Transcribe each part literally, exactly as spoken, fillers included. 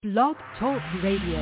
Blog Talk Radio.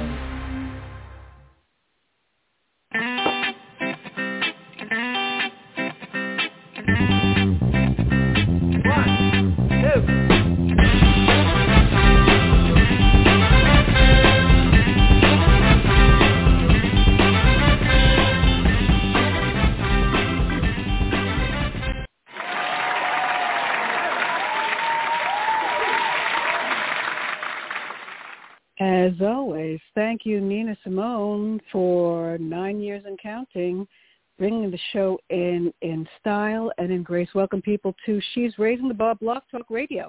As always, thank you, Nina Simone, for nine years and counting, bringing the show in in style and in grace. Welcome, people, to She's Raising the Bar Blog Talk Radio.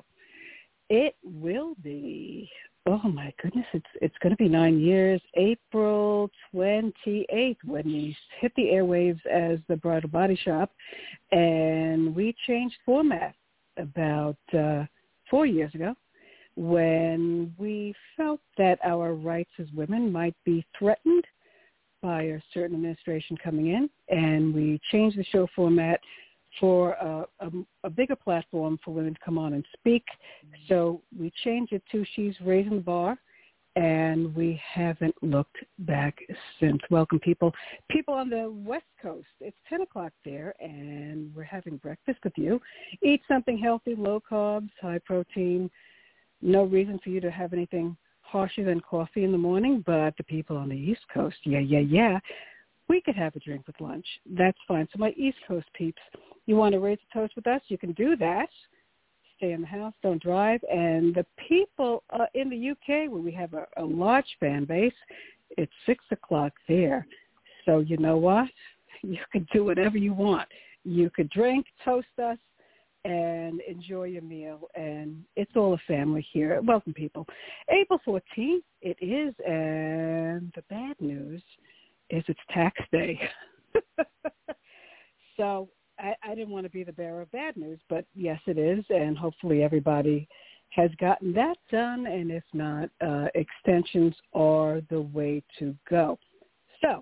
It will be, oh, my goodness, it's it's going to be nine years, April twenty-eighth, when we hit the airwaves as the Bridal Body Shop, and we changed format about uh, four years ago, when we felt that our rights as women might be threatened by a certain administration coming in, and we changed the show format for a, a, a bigger platform for women to come on and speak. So we changed it to She's Raising the Bar, and we haven't looked back since. Welcome, people. People on the West Coast, it's ten o'clock there, and we're having breakfast with you. Eat something healthy, low carbs, high protein. No reason for you to have anything harsher than coffee in the morning, but the people on the East Coast, yeah, yeah, yeah, we could have a drink with lunch. That's fine. So my East Coast peeps, you want to raise a toast with us? You can do that. Stay in the house, don't drive. And the people uh, in the U K, where we have a, a large fan base, it's six o'clock there. So you know what? You could do whatever you want. You could drink, toast us, and enjoy your meal, and it's all a family here. Welcome, people. April fourteenth, it is, and the bad news is it's tax day. So I, I didn't want to be the bearer of bad news, but yes, it is, and hopefully everybody has gotten that done, and if not, uh, extensions are the way to go. So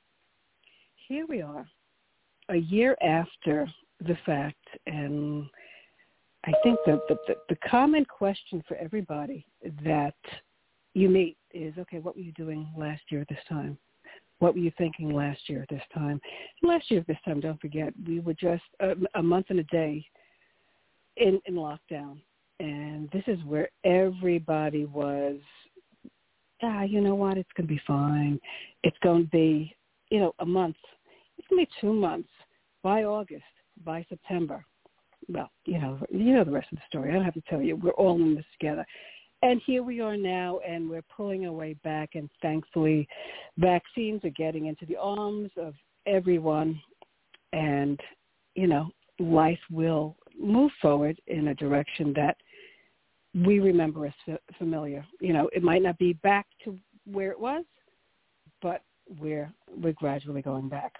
here we are, a year after the fact, and I think that the, the, the common question for everybody that you meet is, okay, what were you doing last year at this time? What were you thinking last year at this time? Last year at this time, don't forget, we were just a, a month and a day in, in lockdown, and this is where everybody was, ah, you know what, it's going to be fine. It's going to be, you know, a month. It's going to be two months by August. By September, well, you know, you know the rest of the story. I don't have to tell you. We're all in this together. And here we are now, and we're pulling our way back, and thankfully vaccines are getting into the arms of everyone, and, you know, life will move forward in a direction that we remember as familiar. You know, it might not be back to where it was, but we're we're gradually going back.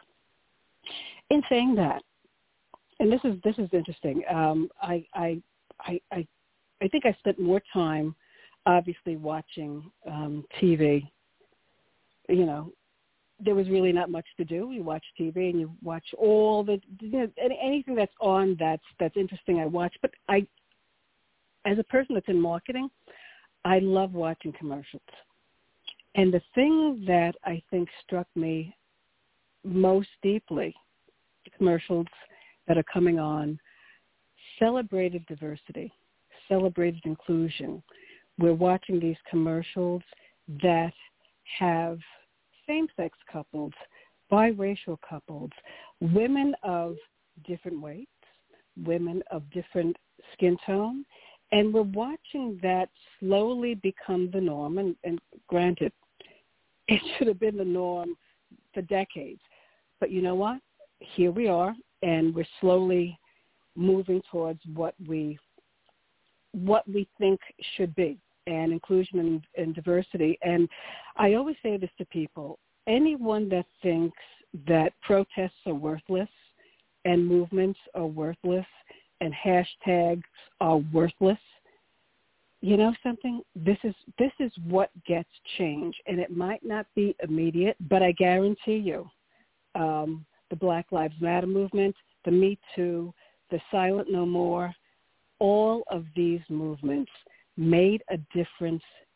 In saying that, and this is this is interesting. Um, I, I I I I think I spent more time, obviously, watching um, T V. You know, there was really not much to do. You watch T V and you watch all the, you know, anything that's on that's that's interesting. I watch, but I, as a person that's in marketing, I love watching commercials. And the thing that I think struck me most deeply, the commercials that are coming on, celebrated diversity, celebrated inclusion. We're watching these commercials that have same-sex couples, biracial couples, women of different weights, women of different skin tone, and we're watching that slowly become the norm. And, and granted, it should have been the norm for decades. But you know what? Here we are, and we're slowly moving towards what we what we think should be, and inclusion and, and diversity. And I always say this to people: anyone that thinks that protests are worthless and movements are worthless and hashtags are worthless, you know something? This is this is what gets change, and it might not be immediate, but I guarantee you, um, the Black Lives Matter movement, the Me Too, the Silent No More, all of these movements made a difference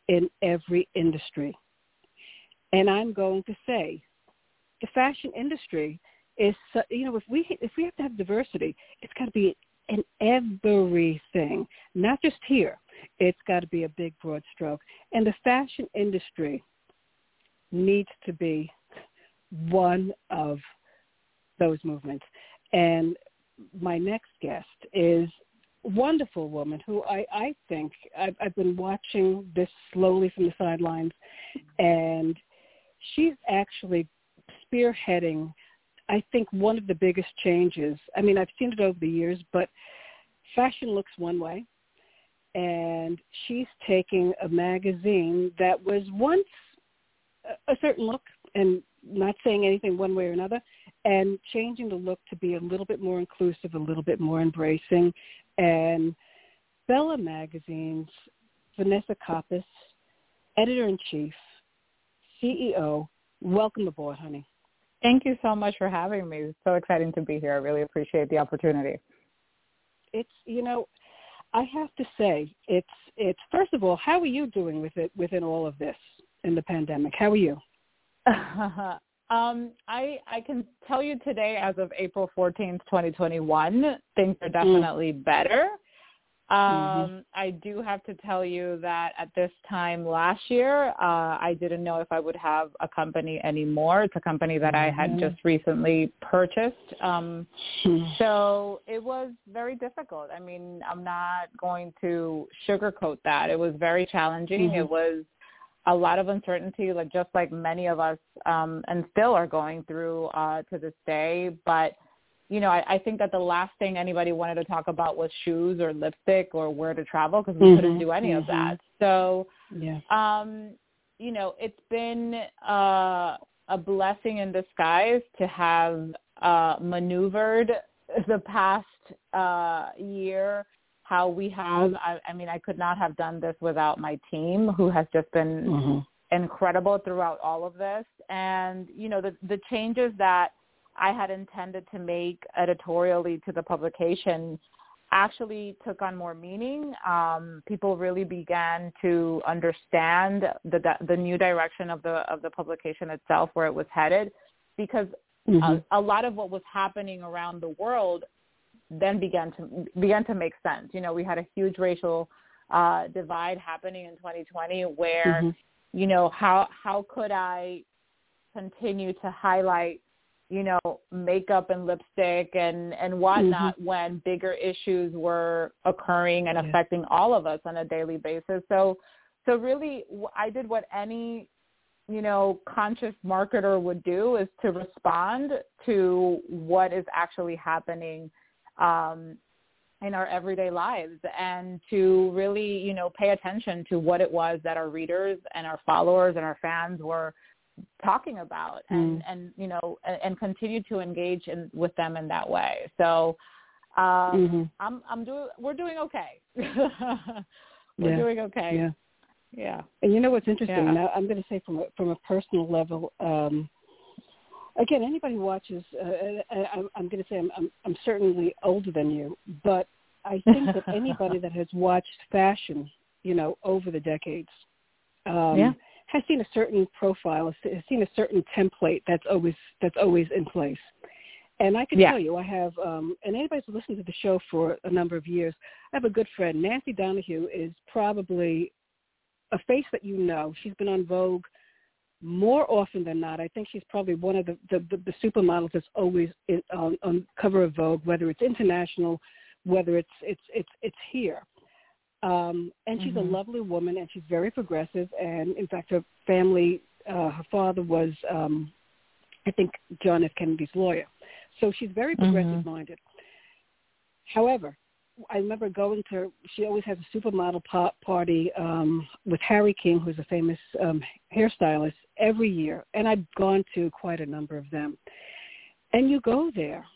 in every industry. And I'm going to say the fashion industry is, you know, if we if we have to have diversity, it's got to be in everything, not just here. It's got to be a big, broad stroke. And the fashion industry needs to be one of those movements. And my next guest is a wonderful woman who I, I think I've, I've been watching this slowly from the sidelines, and she's actually spearheading, I think, one of the biggest changes. I mean, I've seen it over the years, but fashion looks one way, and she's taking a magazine that was once a certain look and not saying anything one way or another, and changing the look to be a little bit more inclusive, a little bit more embracing. And Bella Magazine's Vanessa Koppes, editor-in-chief, C E O, welcome aboard, honey. Thank you so much for having me. It's so exciting to be here. I really appreciate the opportunity. It's, you know, I have to say, it's, it's first of all, how are you doing with it within all of this in the pandemic? How are you? um, I I can tell you today, as of April fourteenth, twenty twenty-one, things are definitely mm. better. Um, mm-hmm. I do have to tell you that at this time last year, uh, I didn't know if I would have a company anymore. It's a company that I had just recently purchased. Um, so it was very difficult. I mean, I'm not going to sugarcoat that. It was very challenging. Mm-hmm. It was a lot of uncertainty, like just like many of us um, and still are going through uh, to this day. But you know, I, I think that the last thing anybody wanted to talk about was shoes or lipstick or where to travel, because we mm-hmm, couldn't do any mm-hmm. of that. So, yeah. um, you know, it's been uh, a blessing in disguise to have uh, maneuvered the past uh, year how we have. I, I mean, I could not have done this without my team, who has just been mm-hmm. incredible throughout all of this. And, you know, the, the changes that I had intended to make editorially to the publication actually took on more meaning. Um, people really began to understand the the new direction of the of the publication itself, where it was headed, because mm-hmm. a, a lot of what was happening around the world then began to began to make sense. You know, we had a huge racial uh, divide happening in twenty twenty, where mm-hmm. you know how how could I continue to highlight, you know, makeup and lipstick and, and whatnot mm-hmm. when bigger issues were occurring and yeah. affecting all of us on a daily basis. So, so really I did what any, you know, conscious marketer would do, is to respond to what is actually happening um, in our everyday lives, and to really, you know, pay attention to what it was that our readers and our followers and our fans were talking about, and, mm. and you know, and, and continue to engage in, with them in that way. So um, mm-hmm. I'm, I'm doing, we're doing okay. we're yeah. doing okay. Yeah. Yeah. And you know what's interesting? Yeah. Now, I'm going to say from a, from a personal level, um, again, anybody who watches, uh, I, I'm going to say I'm, I'm, I'm certainly older than you, but I think that anybody that has watched fashion, you know, over the decades, um, yeah. has seen a certain profile, has seen a certain template that's always that's always in place. And I can yeah. tell you, I have, um, and anybody who's listened to the show for a number of years, I have a good friend. Nancy Donahue is probably a face that you know. She's been on Vogue more often than not. I think she's probably one of the, the, the, the supermodels that's always in, on, on cover of Vogue, whether it's international, whether it's it's it's it's here. Um, and she's mm-hmm. a lovely woman, and she's very progressive. And in fact, her family, uh, her father was, um, I think, John F. Kennedy's lawyer. So she's very progressive-minded. Mm-hmm. However, I remember going to, she always has a supermodel pop party um, with Harry King, who's a famous um, hairstylist, every year. And I've gone to quite a number of them. And you go there.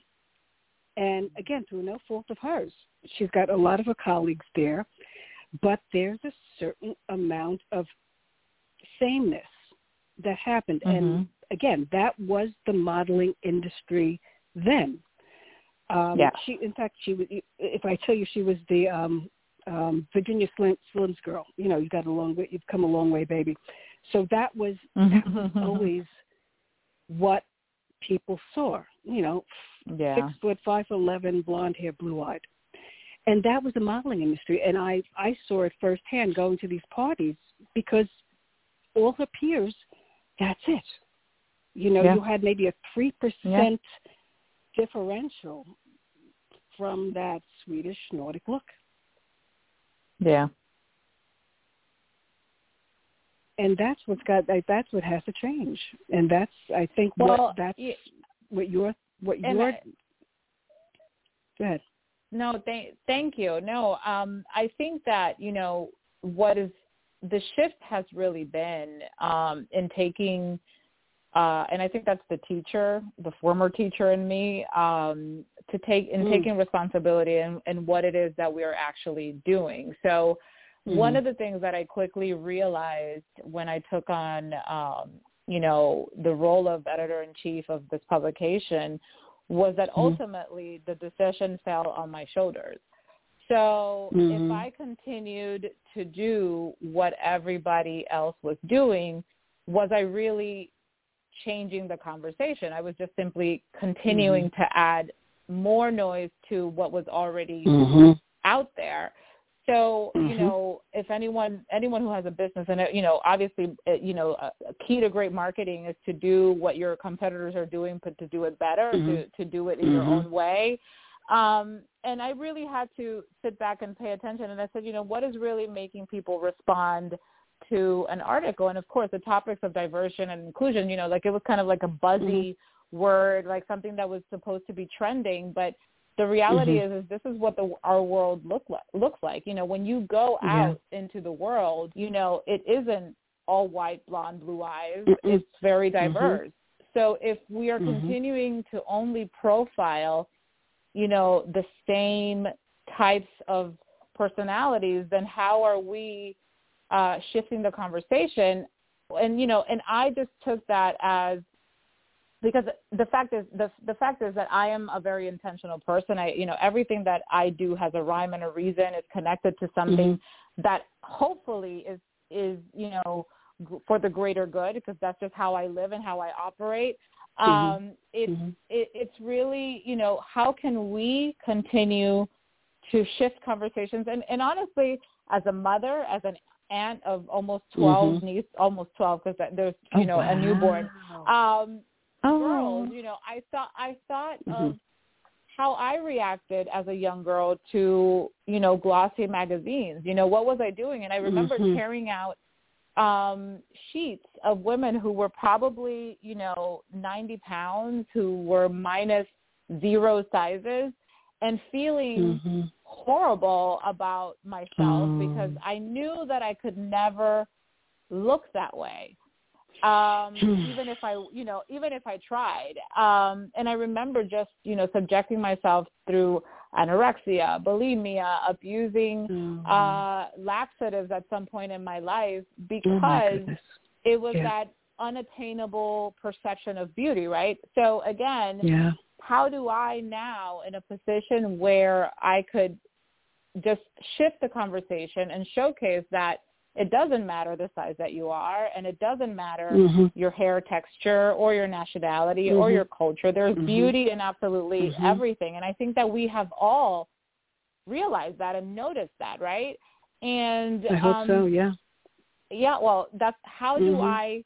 And again, through no fault of hers, she's got a lot of her colleagues there. But there's a certain amount of sameness that happened. Mm-hmm. And again, that was the modeling industry then. Um, yeah. She, in fact, she was, if I tell you, she was the um, um, Virginia Slim, Slim's girl. You know, you got a long way, you've come a long way, baby. So that was, that was always what people saw. You know, yeah. six foot, five foot eleven, blonde hair, blue eyed, and that was the modeling industry. And I, I saw it firsthand going to these parties because all her peers, that's it. You know, yeah. you had maybe a three percent differential from that Swedish Nordic look. Yeah. And that's what's got. That's what has to change. And that's, I think, well, what that's yeah, what you're. What you're. I, Go ahead. No, thank thank you. No, um, I think that you know what is the shift has really been um, in taking. Uh, and I think that's the teacher, the former teacher in me, um, to take in mm. taking responsibility and, and what it is that we are actually doing. So mm-hmm. one of the things that I quickly realized when I took on, um, you know, the role of editor-in-chief of this publication was that mm-hmm. ultimately the decision fell on my shoulders. So mm-hmm. if I continued to do what everybody else was doing, was I really changing the conversation? I was just simply continuing mm-hmm. to add more noise to what was already mm-hmm. out there. So, mm-hmm. you know, if anyone, anyone who has a business, and, you know, obviously, you know, a, a key to great marketing is to do what your competitors are doing, but to do it better, mm-hmm. to, to do it in mm-hmm. your own way. Um, and I really had to sit back and pay attention. And I said, you know, what is really making people respond to an article? And of course the topics of diversity and inclusion, you know, like it was kind of like a buzzy mm-hmm. word, like something that was supposed to be trending, but the reality mm-hmm. is, is this is what the, our world look like, looks like. You know, when you go out yeah. into the world, you know, it isn't all white, blonde, blue eyes. Mm-hmm. It's very diverse. Mm-hmm. So if we are mm-hmm. continuing to only profile, you know, the same types of personalities, then how are we Uh, shifting the conversation? And, you know, and I just took that as, because the fact is, the the fact is that I am a very intentional person. I, you know, everything that I do has a rhyme and a reason, is connected to something mm-hmm. that hopefully is, is, you know, g- for the greater good, because that's just how I live and how I operate. Mm-hmm. Um, it's, mm-hmm. it, it's really, you know, how can we continue to shift conversations? And, and honestly, as a mother, as an aunt of almost twelve, mm-hmm. niece, almost twelve, because there's, you oh, know, wow. a newborn, um, oh. girls, you know, I thought, I thought mm-hmm. of how I reacted as a young girl to, you know, glossy magazines. You know, what was I doing? And I remember mm-hmm. carrying out um, sheets of women who were probably, you know, ninety pounds, who were minus zero sizes, and feeling mm-hmm. horrible about myself mm. because I knew that I could never look that way. Um, even if I, you know, even if I tried. Um, and I remember just, you know, subjecting myself through anorexia, bulimia, abusing mm. uh, laxatives at some point in my life because oh it was yeah. that unattainable perception of beauty, right? So again, yeah. how do I now, in a position where I could just shift the conversation and showcase that it doesn't matter the size that you are, and it doesn't matter mm-hmm. your hair texture or your nationality mm-hmm. or your culture. There's mm-hmm. beauty in absolutely mm-hmm. everything. And I think that we have all realized that and noticed that, right? And I hope um, so, yeah. Yeah, well, that's how mm-hmm. do I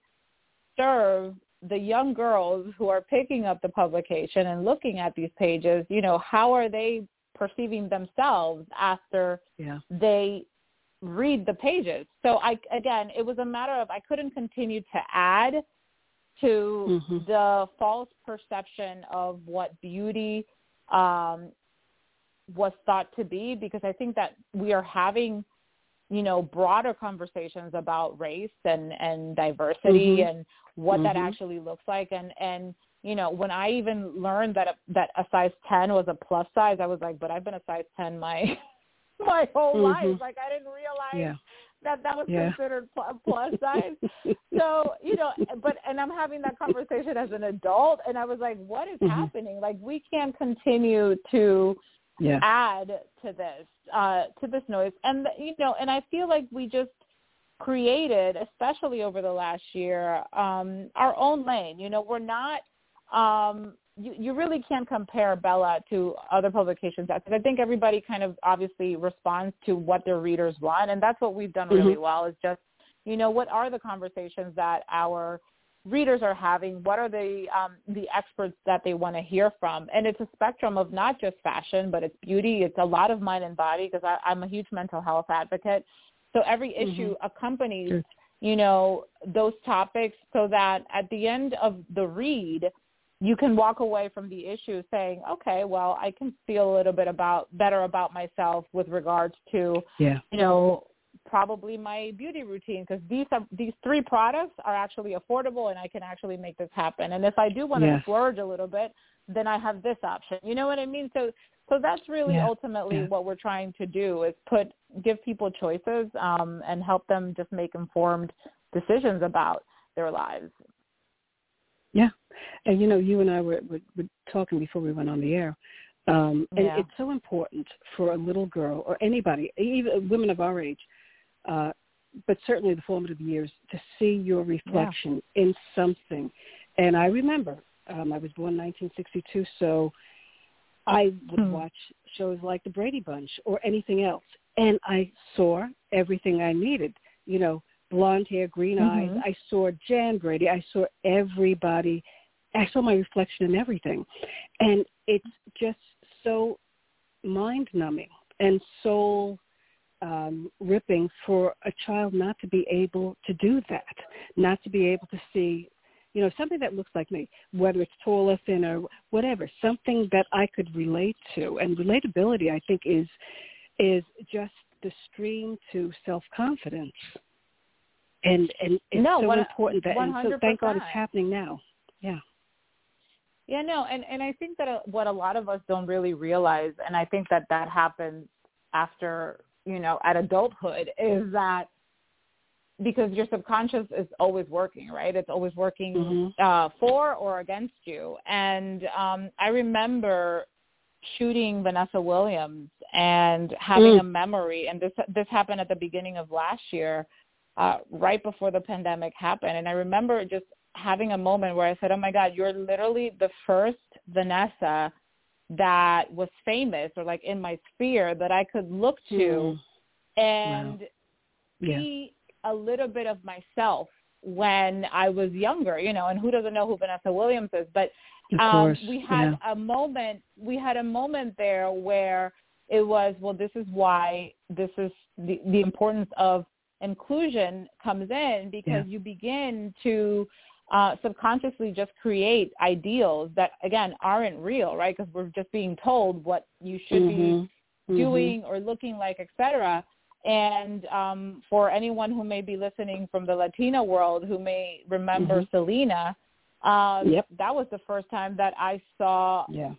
serve the young girls who are picking up the publication and looking at these pages? You know, how are they perceiving themselves after yeah. they read the pages? So I, again, it was a matter of, I couldn't continue to add to mm-hmm. the false perception of what beauty um, was thought to be, because I think that we are having, you know, broader conversations about race and, and diversity mm-hmm. and what mm-hmm. that actually looks like. And, and, you know, when I even learned that a, that a size ten was a plus size, I was like, but I've been a size ten my my whole mm-hmm. life. Like, I didn't realize yeah. that that was yeah. considered pl- plus size. So, you know, but, and I'm having that conversation as an adult, and I was like, what is mm-hmm. happening? Like, we can't continue to yeah. add to this. uh, to this noise. And, you know, and I feel like we just created, especially over the last year, um, our own lane. You know, we're not, um, you, you really can't compare Bella to other publications. Because I think everybody kind of obviously responds to what their readers want. And that's what we've done really mm-hmm. well, is just, you know, what are the conversations that our readers are having? What are the um, the experts that they want to hear from? And it's a spectrum of not just fashion, but it's beauty. It's a lot of mind and body, because I'm a huge mental health advocate. So every issue mm-hmm. accompanies, sure. you know, those topics, so that at the end of the read, you can walk away from the issue saying, okay, well, I can feel a little bit about better about myself with regards to, yeah. you know, probably my beauty routine, because these are, these three products are actually affordable, and I can actually make this happen. And if I do want yes. to splurge a little bit, then I have this option. You know what I mean? So so that's really yeah. ultimately yeah. what we're trying to do, is put give people choices um, and help them just make informed decisions about their lives. Yeah. And, you know, you and I were, were, were talking before we went on the air. Um, and yeah. it's so important for a little girl, or anybody, even women of our age, uh, but certainly the formative years, to see your reflection yeah. in something. And I remember, um, I was born in nineteen sixty-two, so I would hmm. watch shows like The Brady Bunch or anything else, and I saw everything I needed. You know, blonde hair, green mm-hmm. eyes. I saw Jan Brady. I saw everybody. I saw my reflection in everything. And it's just so mind-numbing and soul um, ripping for a child not to be able to do that, not to be able to see, you know, something that looks like me, whether it's tall or thin or whatever, something that I could relate to. And relatability, I think, is is just the stream to self-confidence. And and it's no, so one, important that, one hundred percent. And so thank God it's happening now. Yeah. Yeah, no, and, and I think that what a lot of us don't really realize, and I think that that happens after, you know, at adulthood, is that because your subconscious is always working, right? It's always working mm-hmm. uh, for or against you. And um, I remember shooting Vanessa Williams and having mm. a memory, and this this happened at the beginning of last year, uh, right before the pandemic happened. And I remember just having a moment where I said, oh my God, you're literally the first Vanessa that was famous or like in my sphere that I could look to mm. and wow. yeah. see a little bit of myself when I was younger, you know, and who doesn't know who Vanessa Williams is, but um, we had yeah. a moment, we had a moment there where it was, well, this is why this is the, the importance of inclusion comes in, because yeah. you begin to uh, subconsciously just create ideals that, again, aren't real, right? Because we're just being told what you should mm-hmm. be doing mm-hmm. or looking like, et cetera. And um, for anyone who may be listening from the Latina world who may remember mm-hmm. Selena, um, yep. that was the first time that I saw yeah.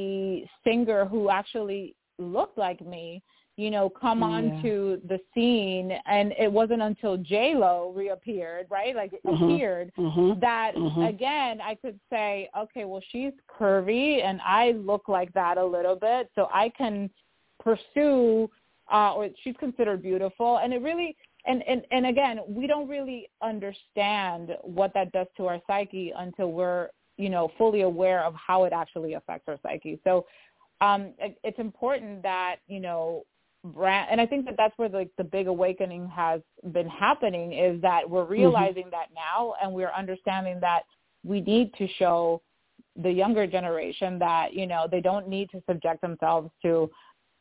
a singer who actually looked like me, you know, come onto yeah. the scene. And it wasn't until J-Lo reappeared, right, like it mm-hmm. appeared, mm-hmm. that, mm-hmm. again, I could say, okay, well, she's curvy and I look like that a little bit, so I can pursue Uh, or she's considered beautiful. And it really, and, and, and again, we don't really understand what that does to our psyche until we're, you know, fully aware of how it actually affects our psyche. So um, it, it's important that, you know, brand, and I think that that's where the, the big awakening has been happening, is that we're realizing mm-hmm. that now, and we're understanding that we need to show the younger generation that, you know, they don't need to subject themselves to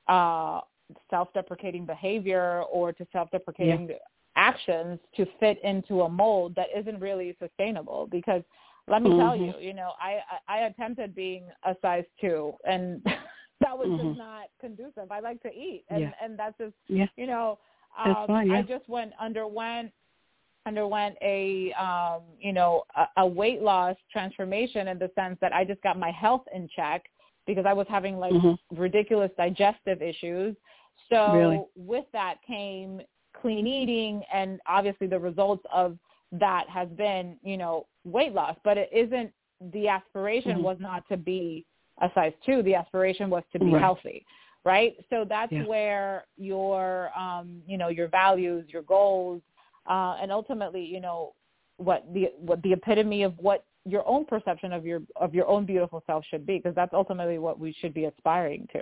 uh, self-deprecating behavior or to self-deprecating yeah. actions to fit into a mold that isn't really sustainable. Because let me mm-hmm. tell you, you know, I, I attempted being a size two, and that was mm-hmm. just not conducive. I like to eat, and, yeah. and that's just, yeah. you know, um, fine, yeah. I just went underwent underwent a, um, you know, a, a weight loss transformation, in the sense that I just got my health in check, because I was having like mm-hmm. ridiculous digestive issues. So really? with that came clean eating, and obviously the results of that has been, you know, weight loss. But it isn't, the aspiration mm-hmm. was not to be a size two. The aspiration was to be right. healthy. right? So that's yeah. where your, um, you know, your values, your goals, uh, and ultimately, you know, what the what the epitome of what your own perception of your of your own beautiful self should be, because that's ultimately what we should be aspiring to.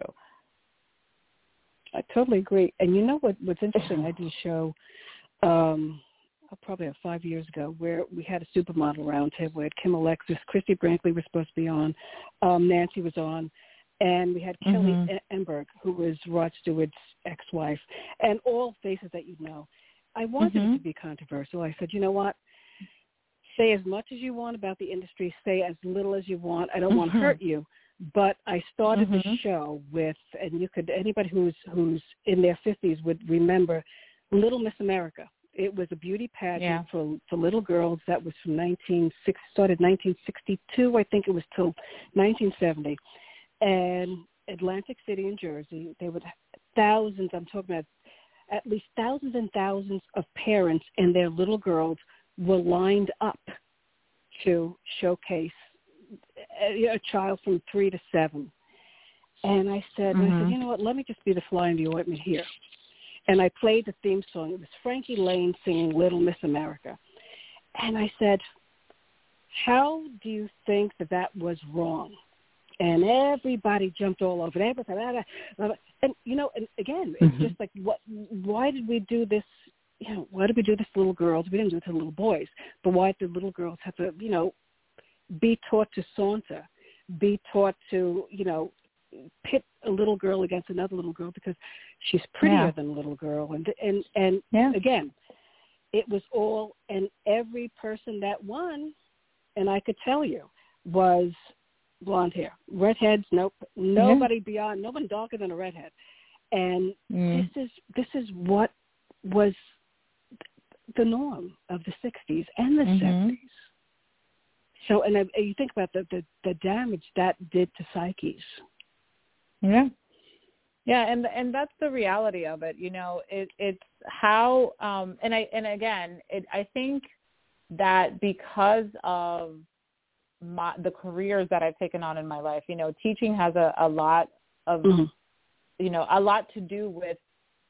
I totally agree. And you know what? What's interesting? I did a show um, probably five years ago where we had a supermodel roundtable. We had Kim Alexis, Christy Brinkley was supposed to be on, um, Nancy was on, and we had Kelly mm-hmm. Enberg, who was Rod Stewart's ex-wife, and all faces that you know. I wanted mm-hmm. it to be controversial. I said, you know what? Say as much as you want about the industry. Say as little as you want. I don't mm-hmm. want to hurt you. But I started mm-hmm. the show with, and you could, anybody who's who's in their fifties would remember Little Miss America. It was a beauty pageant yeah. for for little girls that was from nineteen sixty, started nineteen sixty-two, I think it was, till nineteen seventy. And Atlantic City, in Jersey, there were thousands, I'm talking about at least thousands and thousands of parents and their little girls were lined up to showcase a, a child from three to seven. And I said, mm-hmm. I said, you know what, let me just be the fly in the ointment here. And I played the theme song. It was Frankie Lane singing Little Miss America. And I said, how do you think that that was wrong? And everybody jumped all over it. Everybody, and, you know, and again, it's mm-hmm. just like, what? Why did we do this? You know, why did we do this to little girls? We didn't do it to little boys. But why did little girls have to, you know, be taught to saunter, be taught to, you know, pit a little girl against another little girl because she's prettier yeah. than a little girl. And, and, and yeah. again, it was all, and every person that won, and I could tell you, was blonde hair. Redheads, nope. Nobody yeah. beyond, nobody darker than a redhead. And mm. this is this is what was the norm of the sixties and the mm-hmm. seventies. So, and I, you think about the, the, the damage that did to psyches. Yeah. Yeah, and and that's the reality of it. You know, it, it's how, um, and I and again, it, I think that because of my, the careers that I've taken on in my life, you know, teaching has a, a lot of, mm-hmm. you know, a lot to do with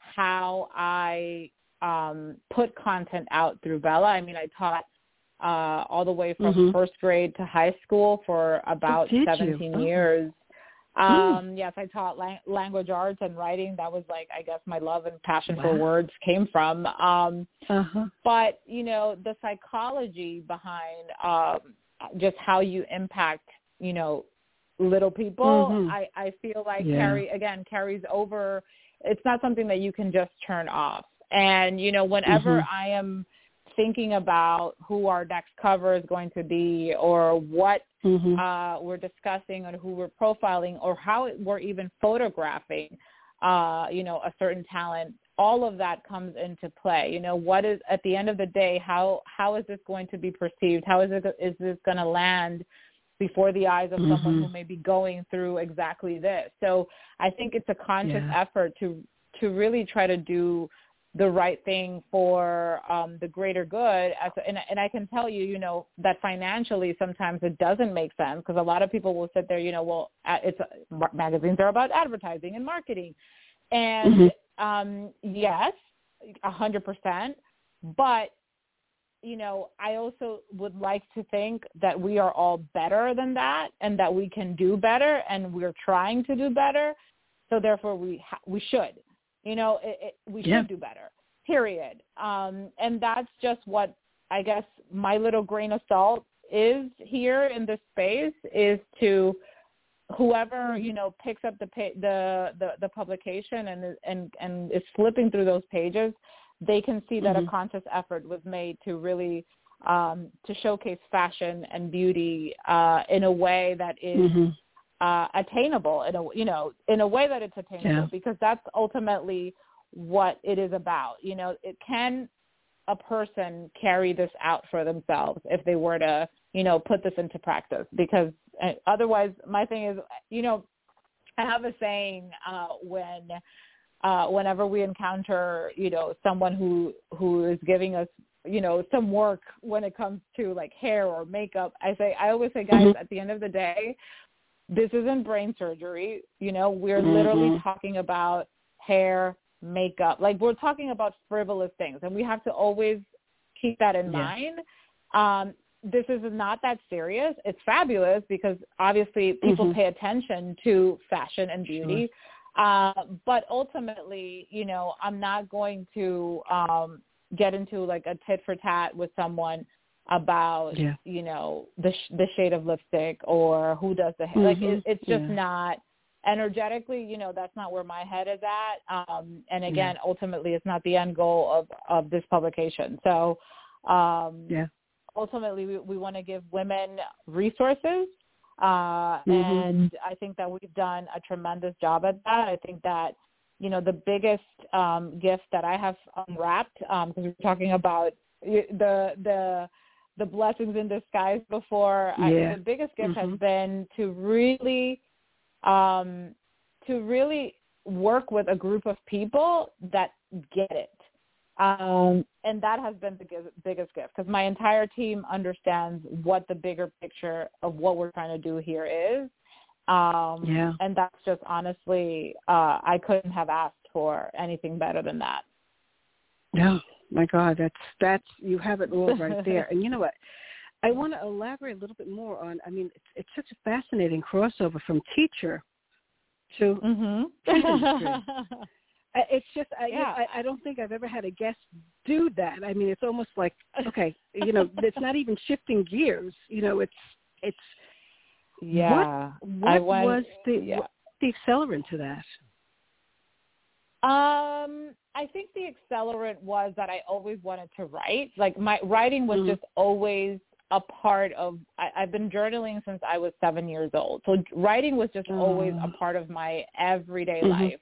how I um, put content out through Bella. I mean, I taught uh, all the way from mm-hmm. first grade to high school for about oh, seventeen you? years. Oh. Um, yes, I taught lang- language arts and writing. That was like, I guess my love and passion wow. for words came from. Um, uh-huh. But, you know, the psychology behind um, just how you impact, you know, little people, mm-hmm. I, I feel like yeah. carry, again, carries over. It's not something that you can just turn off. And, you know, whenever mm-hmm. I am thinking about who our next cover is going to be or what mm-hmm. uh, we're discussing or who we're profiling or how we're even photographing, uh, you know, a certain talent, all of that comes into play. You know, what is, at the end of the day, how how is this going to be perceived? How is, it, is this going to land before the eyes of mm-hmm. someone who may be going through exactly this? So I think it's a conscious yeah. effort to to really try to do the right thing for um, the greater good. As, and, and I can tell you, you know, that financially sometimes it doesn't make sense because a lot of people will sit there, you know, well, it's magazines are about advertising and marketing. And mm-hmm. um, yes, a hundred percent. But, you know, I also would like to think that we are all better than that and that we can do better and we're trying to do better. So therefore we ha- we should. You know, it, it, we yeah. should do better, period. Um, and that's just what I guess my little grain of salt is here in this space is to whoever, you know, picks up the the, the, the publication and, and, and is flipping through those pages, they can see that mm-hmm. a conscious effort was made to really um, to showcase fashion and beauty uh, in a way that is mm-hmm. Uh, attainable in a, you know, in a way that it's attainable yeah. because that's ultimately what it is about. You know, it can a person carry this out for themselves if they were to, you know, put this into practice because uh, otherwise my thing is, you know, I have a saying uh, when, uh, whenever we encounter, you know, someone who, who is giving us, you know, some work when it comes to like hair or makeup, I say, I always say, guys, mm-hmm. at the end of the day, this isn't brain surgery. You know, we're mm-hmm. literally talking about hair, makeup. Like, we're talking about frivolous things, and we have to always keep that in yeah. mind. Um, this is not that serious. It's fabulous because obviously people mm-hmm. pay attention to fashion and beauty. Sure. Uh, but ultimately, you know, I'm not going to um, get into like a tit for tat with someone about, yeah. you know, the sh- the shade of lipstick or who does the hair. Mm-hmm. Like, it, it's just yeah. not energetically, you know, that's not where my head is at. Um, and again, yeah. ultimately, it's not the end goal of, of this publication. So um, yeah. ultimately, we, we want to give women resources. Uh, mm-hmm. And I think that we've done a tremendous job at that. I think that, you know, the biggest um, gift that I have unwrapped, because um, we were talking about the the the blessings in disguise before. Yeah. I, the biggest gift mm-hmm. has been to really, um, to really work with a group of people that get it. Um, and that has been the g- biggest gift, because my entire team understands what the bigger picture of what we're trying to do here is. Um, yeah. And that's just honestly, uh, I couldn't have asked for anything better than that. Yeah. My God, that's, that's, you have it all right there. And you know what? I want to elaborate a little bit more on, I mean, it's, it's such a fascinating crossover from teacher to mm-hmm. industry. It's just, I, yeah. I, I don't think I've ever had a guest do that. I mean, it's almost like, okay, you know, it's not even shifting gears. You know, it's, it's, yeah. What, what I went, was the, yeah. what, the accelerant to that? Um, I think the accelerant was that I always wanted to write. Like, my writing was mm-hmm. just always a part of, I, I've been journaling since I was seven years old. So writing was just oh. always a part of my everyday mm-hmm. life.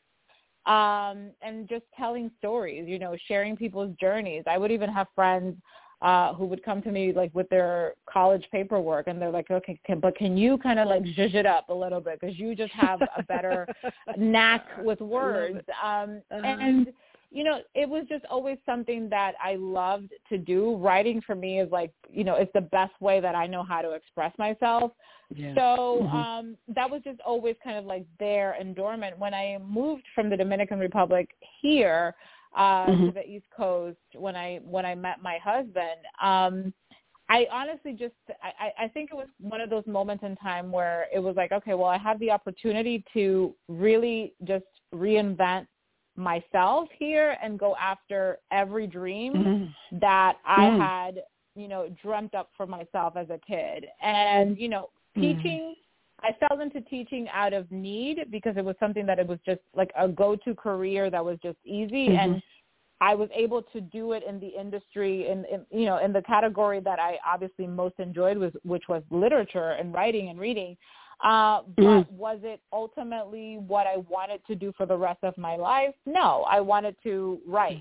Um, and just telling stories, you know, sharing people's journeys. I would even have friends uh, who would come to me like with their college paperwork, and they're like, okay, can, but can you kind of like zhuzh it up a little bit, because you just have a better knack with words. Um, uh-huh. And, you know, it was just always something that I loved to do. Writing for me is like, you know, it's the best way that I know how to express myself. Yeah. So mm-hmm. um, that was just always kind of like there and dormant. When I moved from the Dominican Republic here uh, mm-hmm. to the East Coast, when I when I met my husband, um, I honestly just I, I think it was one of those moments in time where it was like, okay, well, I have the opportunity to really just reinvent myself here and go after every dream mm-hmm. that I mm. had, you know, dreamt up for myself as a kid. And, you know, teaching, I fell into teaching out of need, because it was something that it was just like a go-to career that was just easy. Mm-hmm. And I was able to do it in the industry, in, in, you know, in the category that I obviously most enjoyed, was, which was literature and writing and reading. Uh, but mm. was it ultimately what I wanted to do for the rest of my life? No, I wanted to write.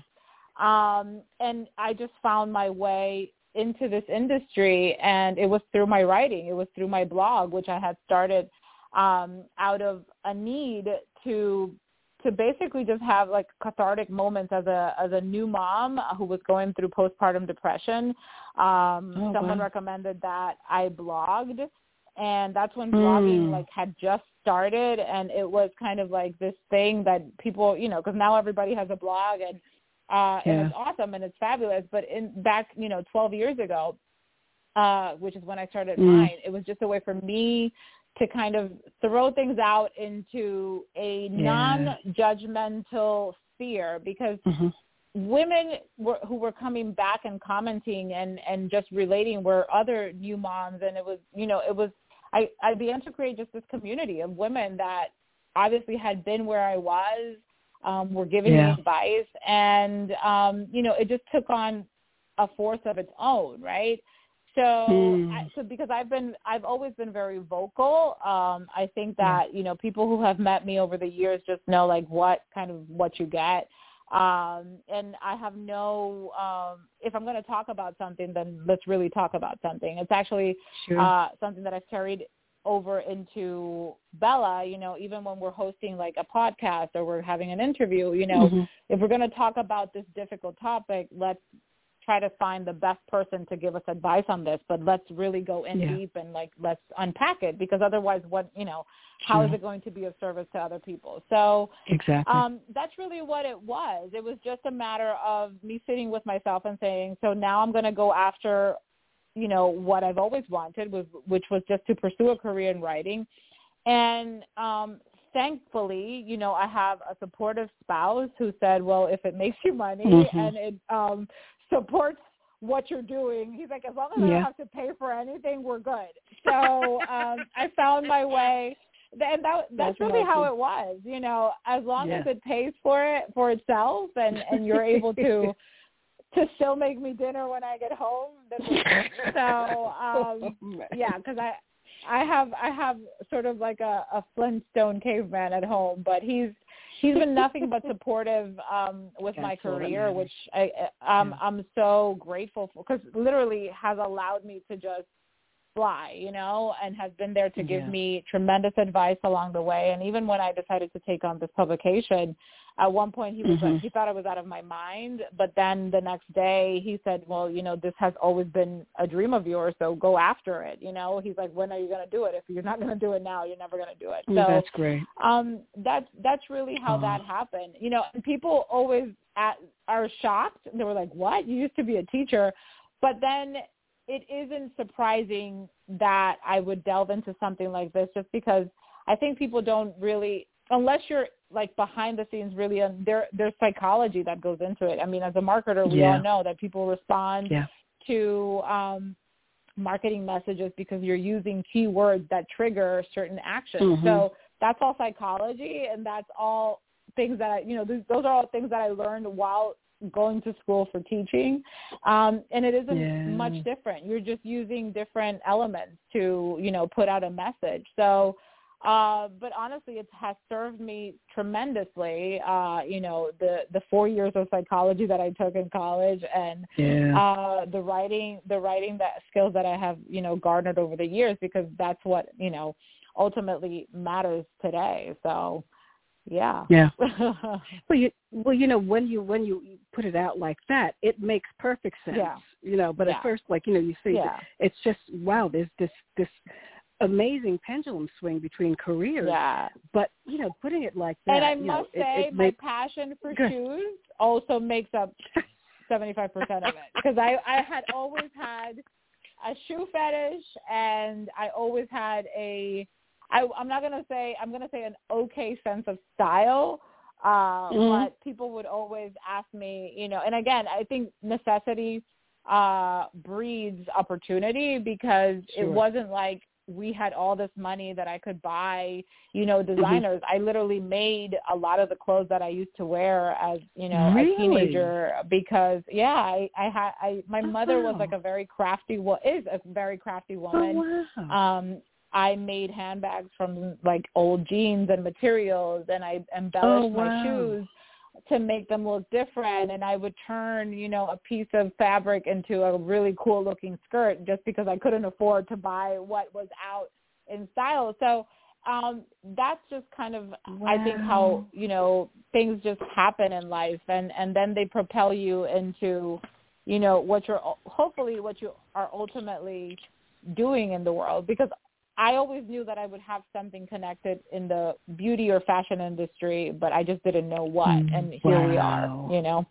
Um, and I just found my way into this industry, and it was through my writing. It was through my blog, which I had started um, out of a need to to basically just have like cathartic moments as a as a new mom who was going through postpartum depression. Um, oh, someone wow. recommended that I blogged, and that's when mm. blogging like had just started, and it was kind of like this thing that people, you know, because now everybody has a blog, and Uh, and yeah. it's awesome and it's fabulous. But in back, you know, twelve years ago, uh, which is when I started mm. mine, it was just a way for me to kind of throw things out into a yeah. non-judgmental sphere, because mm-hmm. women were, who were coming back and commenting and, and just relating were other new moms. And it was, you know, it was, I, I began to create just this community of women that obviously had been where I was, Um, were giving yeah. me advice, and, um, you know, it just took on a force of its own, right? So, mm. I, so because I've been, I've always been very vocal. Um, I think that, yeah. you know, people who have met me over the years just know like what kind of what you get. Um, and I have no, um, if I'm going to talk about something, then let's really talk about something. It's actually sure. uh, something that I've carried over into Bella, you know, even when we're hosting like a podcast or we're having an interview, you know, mm-hmm. if we're going to talk about this difficult topic, let's try to find the best person to give us advice on this, but let's really go in yeah. deep and like let's unpack it, because otherwise, what you know, how sure. is it going to be of service to other people? So exactly. um, that's really what it was. It was just a matter of me sitting with myself and saying, so now I'm going to go after, you know, what I've always wanted, was, which was just to pursue a career in writing. And um, thankfully, you know, I have a supportive spouse who said, well, if it makes you money mm-hmm. and it um, supports what you're doing, he's like, as long as yeah. I don't have to pay for anything, we're good. So um, I found my way. And that, that's, that's really awesome. How it was, you know, as long yeah. as it pays for it, for itself, and, and you're able to to still make me dinner when I get home. Then so, um, yeah, because I, I have I have sort of like a, a Flintstone caveman at home, but he's he's been nothing but supportive um, with That's my career, which I um, yeah. I'm so grateful for, because literally has allowed me to just fly, you know, and has been there to give yeah. me tremendous advice along the way. And even when I decided to take on this publication, at one point he was mm-hmm. like, he thought I was out of my mind, but then the next day he said, well, you know, this has always been a dream of yours, so go after it. You know, he's like, when are you going to do it? If you're not going to do it now, you're never going to do it. So that's great. Um, that's, that's really how oh. that happened. You know, and people always at, are shocked. They were like, what? You used to be a teacher. But then it isn't surprising that I would delve into something like this, just because I think people don't really, unless you're like behind the scenes, really, um, there there's psychology that goes into it. I mean, as a marketer, we yeah. all know that people respond yeah. to um, marketing messages because you're using keywords that trigger certain actions. Mm-hmm. So that's all psychology, and that's all things that I, you know, those, those are all things that I learned while going to school for teaching. Um, and it isn't yeah. much different. You're just using different elements to, you know, put out a message. So, uh, but honestly, it has served me tremendously, uh, you know, the, the four years of psychology that I took in college, and yeah. uh, the writing, the writing that skills that I have, you know, garnered over the years, because that's what, you know, ultimately matters today. So, yeah. Yeah. well, you well, you know, when you when you put it out like that, it makes perfect sense. Yeah. You know, but yeah. at first, like, you know, you see, yeah. it's just wow. There's this this amazing pendulum swing between careers. Yeah. But you know, putting it like that. And I you must know, say, it, it my makes, passion for good. shoes also makes up seventy-five percent of it, because I I had always had a shoe fetish, and I always had a I, I'm not going to say, I'm going to say an okay sense of style, uh, mm-hmm. but people would always ask me, you know, and again, I think necessity uh, breeds opportunity, because sure. it wasn't like we had all this money that I could buy, you know, designers. Mm-hmm. I literally made a lot of the clothes that I used to wear as, you know, really? a teenager, because, yeah, I, I had, I, my oh, mother wow. was like a very crafty, well, is a very crafty woman. Oh, wow. Um, I made handbags from like old jeans and materials, and I embellished oh, wow. my shoes to make them look different. And I would turn, you know, a piece of fabric into a really cool looking skirt, just because I couldn't afford to buy what was out in style. So um, that's just kind of, wow. I think, how, you know, things just happen in life, and, and then they propel you into, you know, what you're, hopefully what you are ultimately doing in the world. Because I always knew that I would have something connected in the beauty or fashion industry, but I just didn't know what. And here wow. we are, you know.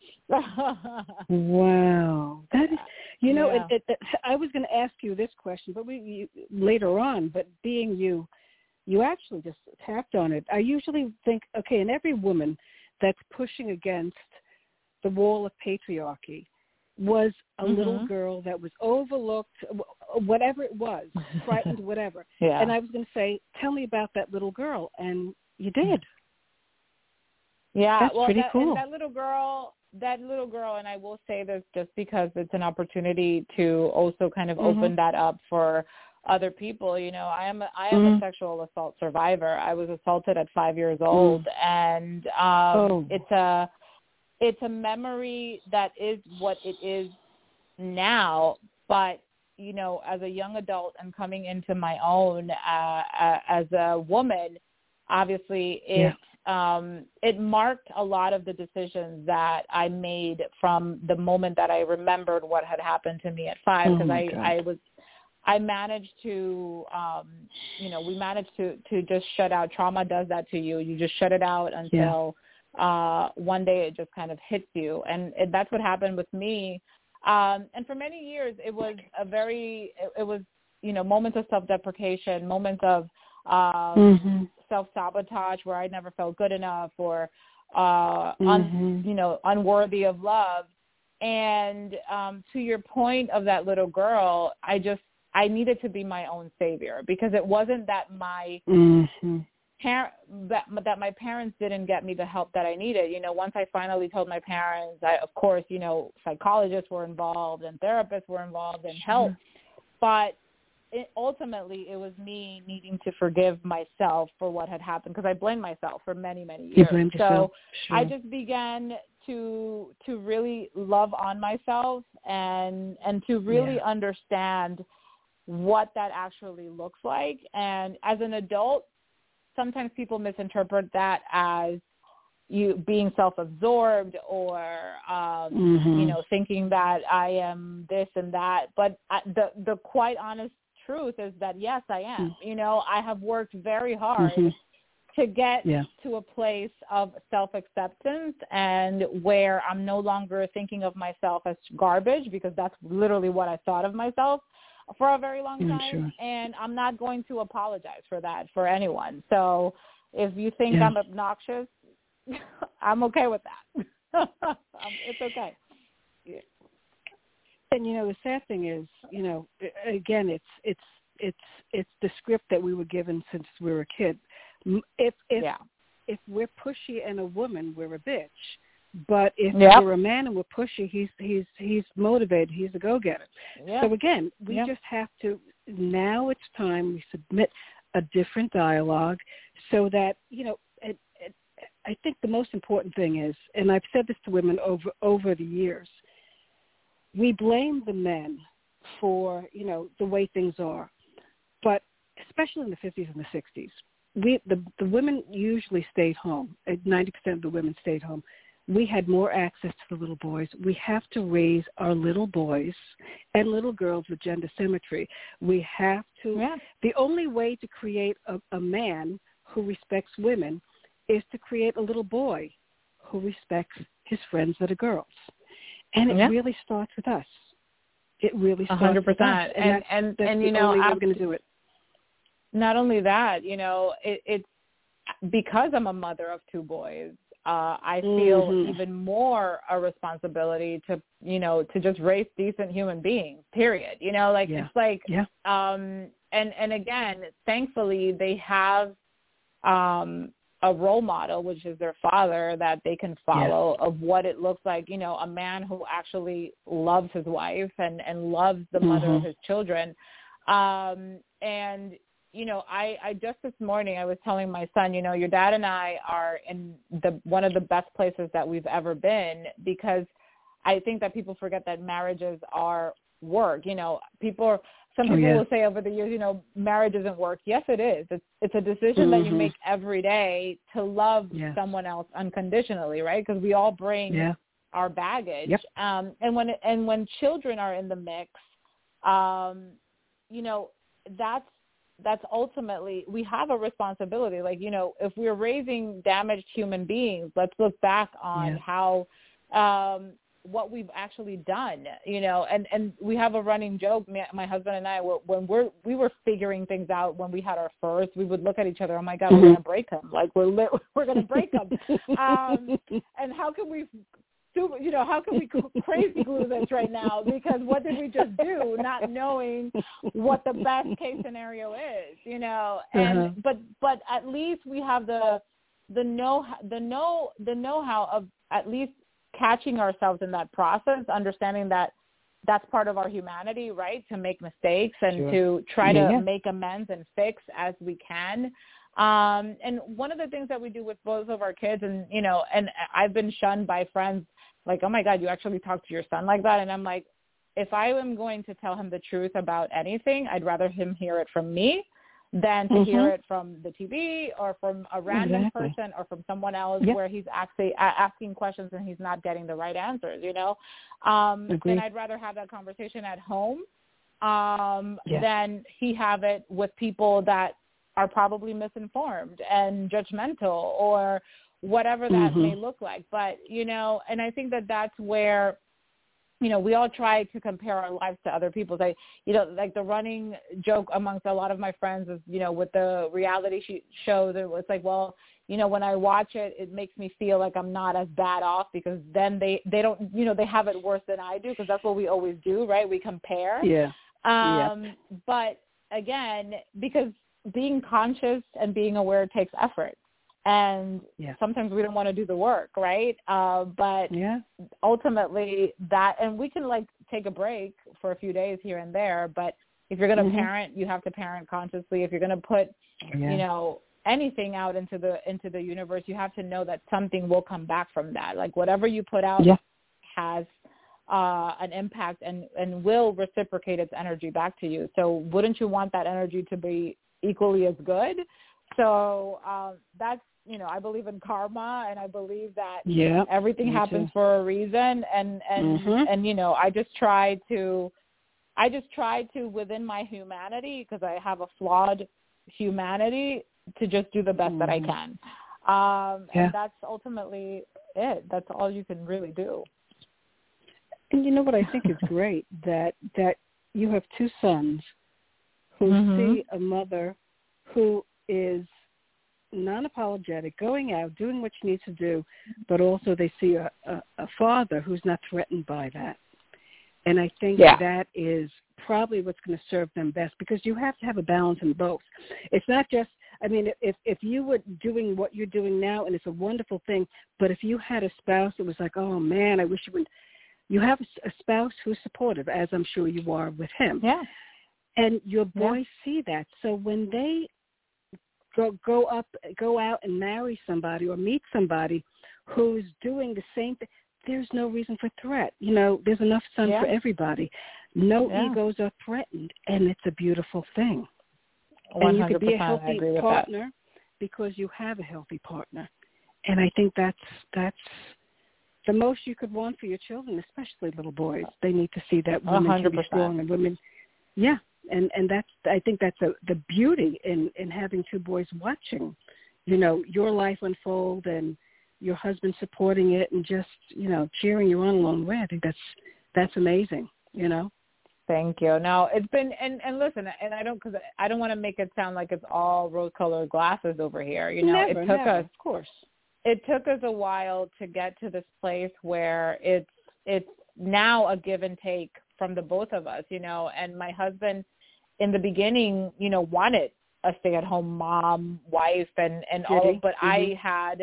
Wow. That is, you know, yeah. it, it, I was going to ask you this question, but we you, later on, but being you, you actually just tapped on it. I usually think, okay, and every woman that's pushing against the wall of patriarchy was a mm-hmm. little girl that was overlooked, whatever it was, frightened, whatever. Yeah. And I was going to say, tell me about that little girl, and you did. Yeah, that's well, pretty that, cool. And that little girl, that little girl, and I will say this just because it's an opportunity to also kind of mm-hmm. open that up for other people. You know, I am a, I am mm-hmm. a sexual assault survivor. I was assaulted at five years old, mm. and um, oh. it's a It's a memory that is what it is now, but, you know, as a young adult and coming into my own uh, uh, as a woman, obviously it, yeah. um, it marked a lot of the decisions that I made from the moment that I remembered what had happened to me at five, because oh I, God. I was, I managed to, um, you know, we managed to, to just shut out. Trauma does that to you. You just shut it out until yeah. uh, one day it just kind of hits you. And it, that's what happened with me. Um, and for many years, it was a very, it, it was, you know, moments of self-deprecation, moments of um, mm-hmm. self-sabotage where I never felt good enough or, uh, mm-hmm. un, you know, unworthy of love. And um, to your point of that little girl, I just, I needed to be my own savior, because it wasn't that my mm-hmm. par- that, that my parents didn't get me the help that I needed. You know, once I finally told my parents, I, of course, you know, psychologists were involved and therapists were involved and help, but it, ultimately it was me needing to forgive myself for what had happened, because I blamed myself for many, many years. You blamed yourself. So sure. I just began to to really love on myself and and to really yeah. understand what that actually looks like. And as an adult, sometimes people misinterpret that as you being self-absorbed or, um, mm-hmm. you know, thinking that I am this and that. But I, the the quite honest truth is that, yes, I am. Mm-hmm. You know, I have worked very hard mm-hmm. to get yeah. to a place of self-acceptance and where I'm no longer thinking of myself as garbage, because that's literally what I thought of myself for a very long time. I'm sure. And I'm not going to apologize for that for anyone. So if you think yeah. I'm obnoxious, I'm okay with that. It's okay. Yeah. And, you know, the sad thing is, you know, again, it's it's it's it's the script that we were given since we were a kid. If if yeah. if we're pushy and a woman, we're a bitch. But if yep. we're a man and we're pushy, he's he's he's motivated. He's a go-getter. Yep. So again, we yep. just have to. Now it's time we submit a different dialogue, so that, you know. It, it, I think the most important thing is, and I've said this to women over over the years, we blame the men for, you know, the way things are, but especially in the fifties and the sixties, we the the women usually stayed home. ninety percent of the women stayed home. We had more access to the little boys. We have to raise our little boys and little girls with gender symmetry. We have to. Yeah. The only way to create a, a man who respects women is to create a little boy who respects his friends that are girls. And it yeah. really starts with us. It really starts one hundred percent. with us. And, and, that's, and, that's and the you know, only way we're going to do it. Not only that, you know, it, it's because I'm a mother of two boys, uh, I feel mm-hmm. even more a responsibility to, you know, to just raise decent human beings, period. You know, like, yeah. it's like, yeah. um, and, and again, thankfully they have um, a role model, which is their father, that they can follow yes. of what it looks like, you know, a man who actually loves his wife and, and loves the mm-hmm. mother of his children. Um, and, you know, I, I just this morning I was telling my son, you know, your dad and I are in the one of the best places that we've ever been, because I think that people forget that marriages are work. You know, people, some people oh, yeah. will say over the years, you know, marriage isn't work. Yes, it is. It's it's a decision mm-hmm. that you make every day to love yes. someone else unconditionally, right? Because we all bring yeah. our baggage. Yep. Um, and when and when children are in the mix, um, you know, that's that's ultimately, we have a responsibility. Like, you know, if we're raising damaged human beings, let's look back on yeah. how, um, what we've actually done, you know, and, and we have a running joke, my, my husband and I, when we're, we were figuring things out when we had our first, we would look at each other, oh my God, mm-hmm. we're going to break him. Like we're, li- we're going to break him. um, and how can we you know, how can we crazy glue this right now? Because what did we just do, not knowing what the best case scenario is, you know? And uh-huh. but but at least we have the the know the know the know-how of at least catching ourselves in that process, understanding that that's part of our humanity, right? To make mistakes and sure. to try yeah, to yeah. make amends and fix as we can. Um, and one of the things that we do with both of our kids, and, you know, and I've been shunned by friends like, oh my God, you actually talk to your son like that. And I'm like, if I am going to tell him the truth about anything, I'd rather him hear it from me than to mm-hmm. hear it from the T V or from a random exactly. person or from someone else yep. where he's actually a- asking questions and he's not getting the right answers, you know. Um, and I'd rather have that conversation at home um, yes. than he have it with people that are probably misinformed and judgmental or whatever that mm-hmm. may look like. But, you know, and I think that that's where, you know, we all try to compare our lives to other people's. I, you know, like the running joke amongst a lot of my friends is, you know, with the reality shows, it was like, well, you know, when I watch it, it makes me feel like I'm not as bad off because then they, they don't, you know, they have it worse than I do because that's what we always do, right? We compare. Yeah. Um, yep. But again, because being conscious and being aware takes effort. And yeah. sometimes we don't want to do the work, right? Uh, but yeah. ultimately that, and we can like take a break for a few days here and there, but if you're going to mm-hmm. parent, you have to parent consciously. If you're going to put, yeah. you know, anything out into the, into the universe, you have to know that something will come back from that. Like whatever you put out yeah. has uh, an impact and, and will reciprocate its energy back to you. So wouldn't you want that energy to be equally as good? So um, that's, you know, I believe in karma, and I believe that yeah, everything happens too. For a reason. And, and, mm-hmm. and, you know, I just try to, I just try to, within my humanity, because I have a flawed humanity, to just do the best mm-hmm. that I can. Um, yeah. And that's ultimately it. That's all you can really do. And you know what I think is great? that, that you have two sons who mm-hmm. see a mother who is non-apologetic, going out, doing what she needs to do, but also they see a, a, a father who's not threatened by that. And I think yeah. that is probably what's going to serve them best, because you have to have a balance in both. It's not just, I mean, if if you were doing what you're doing now, and it's a wonderful thing, but if you had a spouse that was like, oh, man, I wish you would, you have a, a spouse who's supportive, as I'm sure you are with him. Yeah. And your boys yeah. see that. So when they go go up, go out and marry somebody or meet somebody who's doing the same thing, there's no reason for threat. You know, there's enough sun yeah. for everybody. No yeah. egos are threatened, and it's a beautiful thing. one hundred percent, and you could be a healthy I agree with partner that. because you have a healthy partner. And I think that's that's the most you could want for your children, especially little boys. They need to see that women one hundred percent. can be strong and women, yeah. And and that's, I think that's a, the beauty in, in having two boys watching, you know, your life unfold and your husband supporting it and just, you know, cheering you on along the way. I think that's that's amazing, you know. Thank you. No, it's been, and, and listen, and I don't, because I don't want to make it sound like it's all rose-colored glasses over here. You know, never, it took never, us, of course. It took us a while to get to this place where it's it's now a give and take from the both of us, you know, and my husband in the beginning, you know, wanted a stay-at-home mom, wife, and, and all of, but mm-hmm. I had,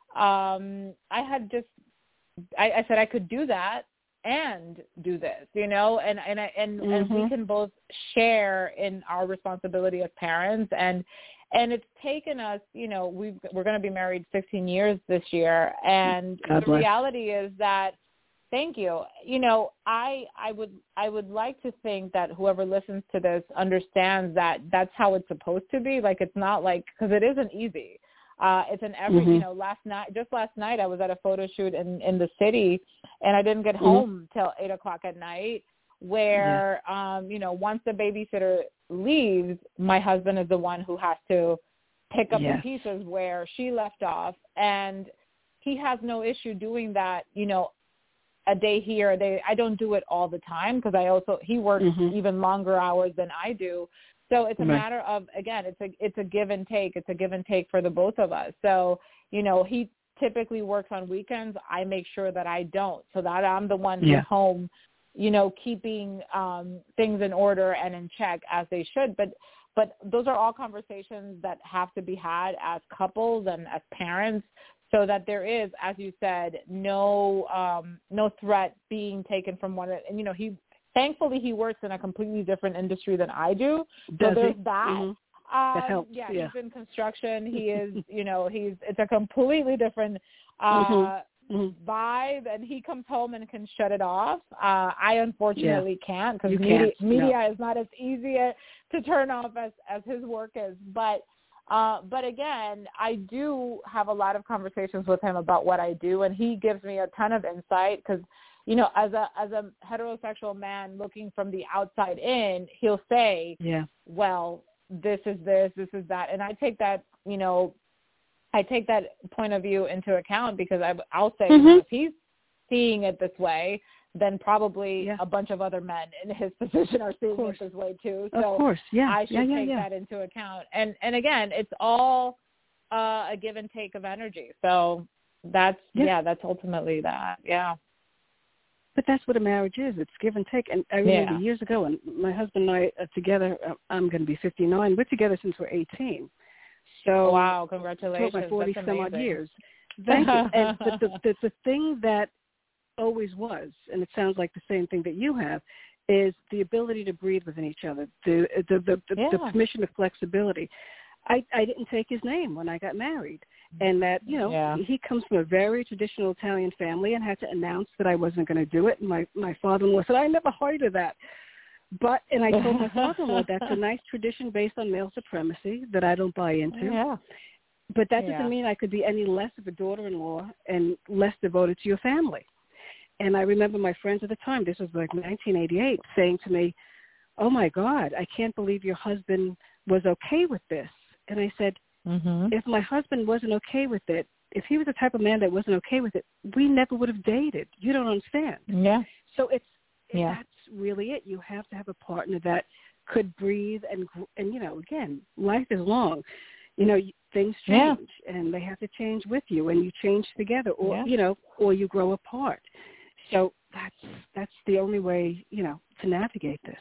um, I had just, I, I said I could do that and do this, you know, and, and, I, and, mm-hmm. and we can both share in our responsibility as parents. And, and it's taken us, you know, we've, we're going to be married fifteen years this year. And God the bless. reality is that, thank you. You know, I I would I would like to think that whoever listens to this understands that that's how it's supposed to be. Like, it's not like, because it isn't easy. Uh, it's an every, mm-hmm. you know, last night, just last night I was at a photo shoot in, in the city, and I didn't get mm-hmm. home till eight o'clock at night, where, yeah. um, you know, once the babysitter leaves, my husband is the one who has to pick up yes. the pieces where she left off. And he has no issue doing that, you know, a day here, a day. I don't do it all the time because I also, he works mm-hmm. even longer hours than I do. So it's a right. matter of, again, it's a, it's a give and take. It's a give and take for the both of us. So, you know, he typically works on weekends. I make sure that I don't, so that I'm the one yeah. who's home, you know, keeping um, things in order and in check as they should. But, but those are all conversations that have to be had as couples and as parents, so that there is, as you said, no um, no threat being taken from one. And, you know, he thankfully he works in a completely different industry than I do. Does so there's he? that. Mm-hmm. Um, that helps. yeah, yeah, he's in construction. He is, you know, he's it's a completely different uh, mm-hmm. mm-hmm. vibe, and he comes home and can shut it off. Uh, I unfortunately yeah. can't because media, media no. is not as easy to turn off as, as his work is. But uh, but again, I do have a lot of conversations with him about what I do, and he gives me a ton of insight because, you know, as a as a heterosexual man looking from the outside in, he'll say, yeah. well, this is this, this is that. And I take that, you know, I take that point of view into account because I, I'll say, mm-hmm. you know, if he's seeing it this way, then probably yeah. a bunch of other men in his position are seeing it this way too. So of course, yeah. I should yeah, yeah, take yeah. that into account. And and again, it's all uh, a give and take of energy. So that's yeah. yeah, that's ultimately that. Yeah. But that's what a marriage is. It's give and take. And I remember yeah. years ago, and my husband and I are together. I'm going to be fifty-nine. We're together since we're eighteen. So wow, congratulations! For my forty That's some amazing. odd years. Thank you. And but the, the the thing that always was, and it sounds like the same thing that you have, is the ability to breathe within each other. The the the, the, yeah. the permission of flexibility. I, I didn't take his name when I got married. And that, you know, yeah. he comes from a very traditional Italian family and had to announce that I wasn't going to do it. And my, my father-in-law said, I never heard of that. But, and I told my father-in-law, that's a nice tradition based on male supremacy that I don't buy into. Yeah. But that doesn't yeah. mean I could be any less of a daughter-in-law and less devoted to your family. And I remember my friends at the time, this was like nineteen eighty-eight, saying to me, oh, my God, I can't believe your husband was okay with this. And I said, mm-hmm. if my husband wasn't okay with it, if he was the type of man that wasn't okay with it, we never would have dated. You don't understand. Yeah. So it's yeah. that's really it. You have to have a partner that could breathe and, and you know, again, life is long. You know, things change, yeah. and they have to change with you, and you change together, or, yeah. you know, or you grow apart. So that's that's the only way, you know, to navigate this.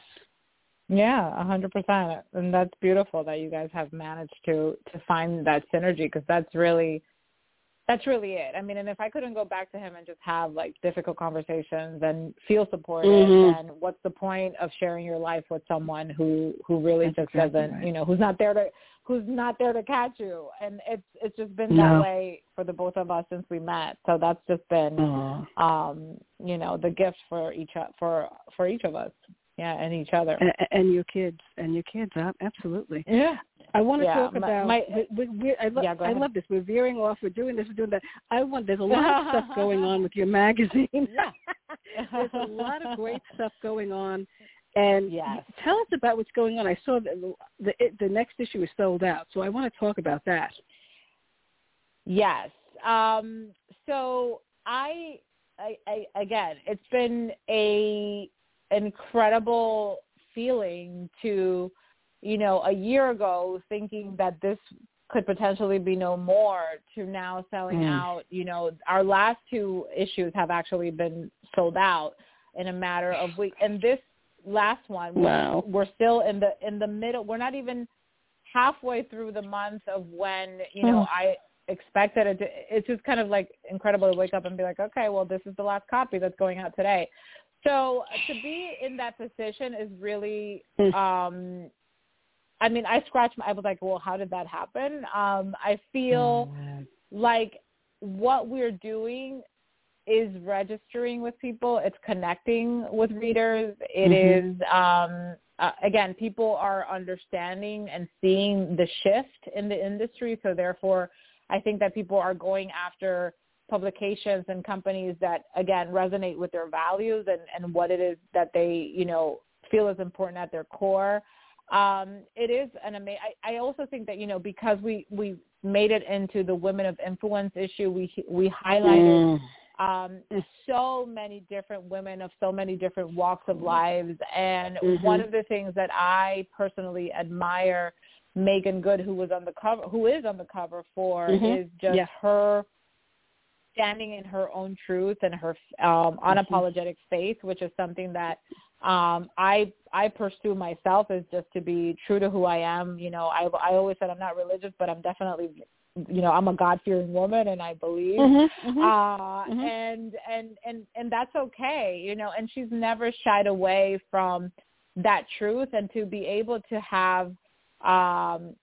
Yeah, a hundred percent. And that's beautiful that you guys have managed to, to find that synergy because that's really, that's really it. I mean, and if I couldn't go back to him and just have like difficult conversations and feel supported, mm-hmm. then what's the point of sharing your life with someone who, who really that's just exactly doesn't, right. you know, who's not there to, who's not there to catch you. And it's, it's just been no. that way for the both of us since we met. So that's just been, Aww. um, you know, the gift for each, for, for each of us. Yeah, and each other. And, and your kids, and your kids, absolutely. Yeah. I want to yeah, talk my, about, my, we, we, I, lo- yeah, go I ahead. love this. We're veering off, we're doing this, we're doing that. I want, there's a lot of stuff going on with your magazine. Yeah. There's a lot of great stuff going on. And yes. tell us about what's going on. I saw the, the, the next issue is sold out, so I want to talk about that. Yes. Um, so I, I, I, again, it's been a incredible feeling to, you know, a year ago thinking that this could potentially be no more to now selling mm. out. You know, our last two issues have actually been sold out in a matter of weeks. And this last one, wow. we're, we're still in the, in the middle. We're not even halfway through the month of when, you know, oh. I expected it to, it's just kind of like incredible to wake up and be like, okay, well, this is the last copy that's going out today. So to be in that position is really, um, I mean, I scratched my, I was like, well, how did that happen? Um, I feel oh, like what we're doing is registering with people. It's connecting with readers. It mm-hmm. is, um, uh, again, people are understanding and seeing the shift in the industry. So therefore, I think that people are going after publications and companies that, again, resonate with their values and, and what it is that they, you know, feel is important at their core. Um, it is an amazing, I also think that, you know, because we, we made it into the Women of Influence issue, we, we highlighted mm. um, so many different women of so many different walks of lives. And mm-hmm. one of the things that I personally admire Meagan Good, who was on the cover, who is on the cover for, mm-hmm. is just yeah. her standing in her own truth and her um, unapologetic faith, which is something that um, I I pursue myself, is just to be true to who I am. You know, I I always said I'm not religious, but I'm definitely, you know, I'm a God-fearing woman, and I believe, mm-hmm, mm-hmm, uh, mm-hmm. and and and and that's okay, you know. And she's never shied away from that truth, and to be able to have um,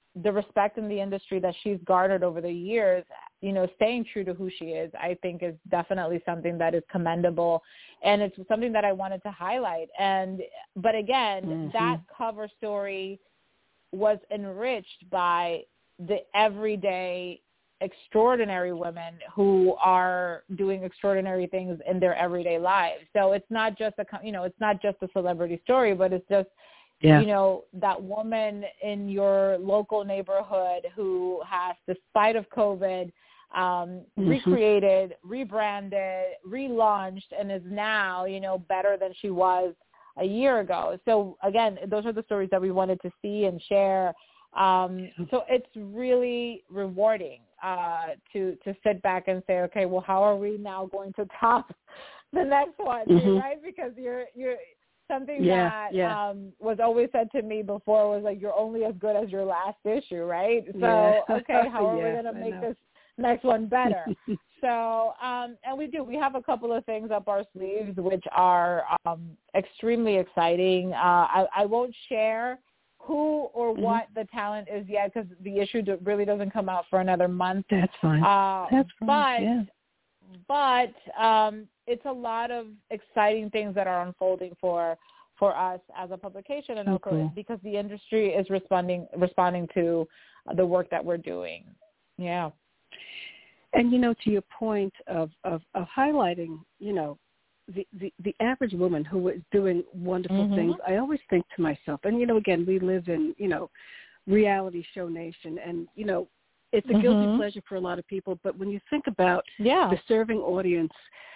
the respect in the industry that she's garnered over the years, you know, staying true to who she is, I think is definitely something that is commendable. And it's something that I wanted to highlight. And, but again, mm-hmm. that cover story was enriched by the everyday extraordinary women who are doing extraordinary things in their everyday lives. So it's not just a, you know, it's not just a celebrity story, but it's just, yeah. you know, that woman in your local neighborhood who has, despite of COVID, um, mm-hmm. recreated, rebranded, relaunched, and is now, you know, better than she was a year ago. So again, those are the stories that we wanted to see and share. Um, so it's really rewarding uh, to to sit back and say, okay, well, how are we now going to top the next one, mm-hmm. right? Because you're you're something yeah, that yeah. Um, was always said to me before was like, you're only as good as your last issue, right? So yeah. okay, how are yes, we going to make this next one better? So, um, and we do. We have a couple of things up our sleeves which are um, extremely exciting. Uh, I, I won't share who or what mm-hmm. the talent is yet because the issue do, really doesn't come out for another month. That's fine. Uh, That's fine. But, yeah. but um, it's a lot of exciting things that are unfolding for for us as a publication, and okay. also because the industry is responding responding to the work that we're doing. Yeah. And, you know, to your point of, of, of highlighting, you know, the, the, the average woman who is doing wonderful mm-hmm. things, I always think to myself, and, you know, again, we live in, you know, reality show nation, and, you know, it's a mm-hmm. guilty pleasure for a lot of people, but when you think about yeah. the serving audience,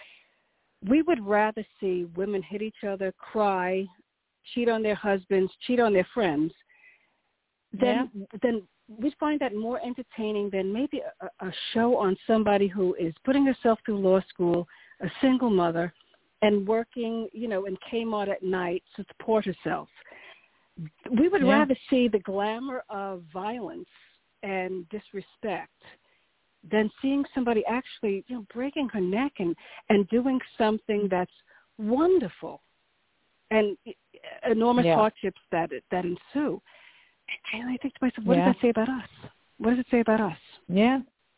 we would rather see women hit each other, cry, cheat on their husbands, cheat on their friends, than, yeah. than we find that more entertaining than maybe a, a show on somebody who is putting herself through law school, a single mother, and working, you know, in Kmart at night to support herself. We would yeah. rather see the glamour of violence and disrespect than seeing somebody actually, you know, breaking her neck and, and doing something that's wonderful and enormous yeah. hardships that that ensue. And I think to myself, what yeah. does that say about us? What does it say about us? Yeah.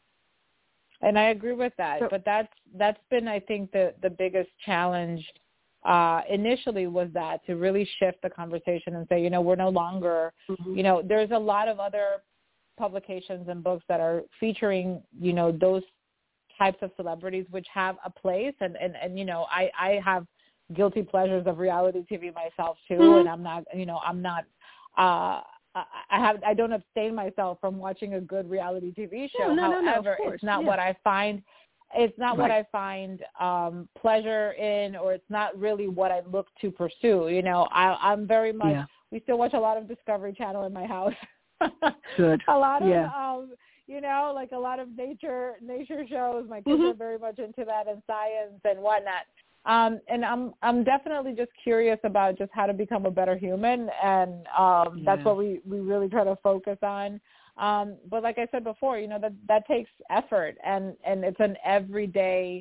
And I agree with that. So, but that's that's been, I think, the, the biggest challenge uh, initially was that to really shift the conversation and say, you know, we're no longer, mm-hmm. you know, there's a lot of other publications and books that are featuring, you know, those types of celebrities which have a place. And, and, and you know, I, I have guilty pleasures of reality T V myself, too. Mm-hmm. And I'm not, you know, I'm not uh, – I have I don't abstain myself from watching a good reality T V show. No, no, However, no, no, it's not yeah. what I find. It's not right. what I find um, pleasure in, or it's not really what I look to pursue. You know, I, I'm very much. Yeah. We still watch a lot of Discovery Channel in my house. Good. A lot of, yeah. um, you know, like a lot of nature nature shows. My kids mm-hmm. are very much into that, and science and whatnot. Um, and I'm I'm definitely just curious about just how to become a better human, and um, yeah. that's what we, we really try to focus on. Um, but like I said before, you know, that, that takes effort, and, and it's an everyday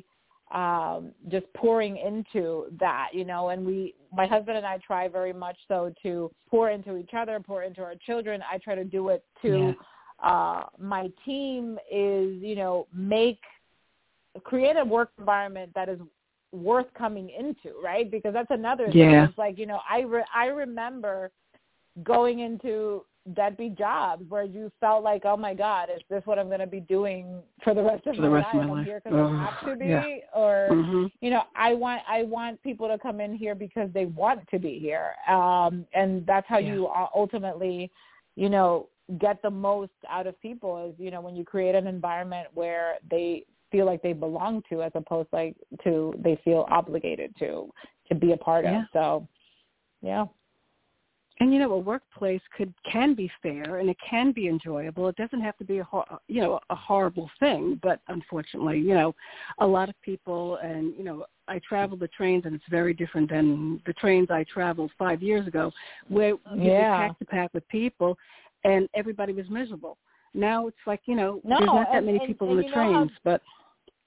um, just pouring into that, you know, and we, my husband and I try very much so to pour into each other, pour into our children. I try to do it to yeah. uh, my team is, you know, make, create a work environment that is worth coming into, right? Because that's another thing. Yeah. It's like, you know, I re- I remember going into deadbeat jobs where you felt like, oh my God, is this what I'm going to be doing for the rest of for my the rest life? Of my I'm life. here because oh, I have to be, yeah. or mm-hmm. you know, I want I want people to come in here because they want to be here, um, and that's how yeah. you ultimately, you know, get the most out of people. Is, you know, when you create an environment where they feel like they belong to, as opposed like to they feel obligated to to be a part yeah. of. So, yeah. And you know, a workplace could can be fair and it can be enjoyable. It doesn't have to be a you know a horrible thing. But unfortunately, you know, a lot of people, and you know, I travel the trains, and it's very different than the trains I traveled five years ago, where you yeah. were pack to pack with people, and everybody was miserable. Now it's like, you know, no, there's not that and, many and, people and in the you know trains, how, but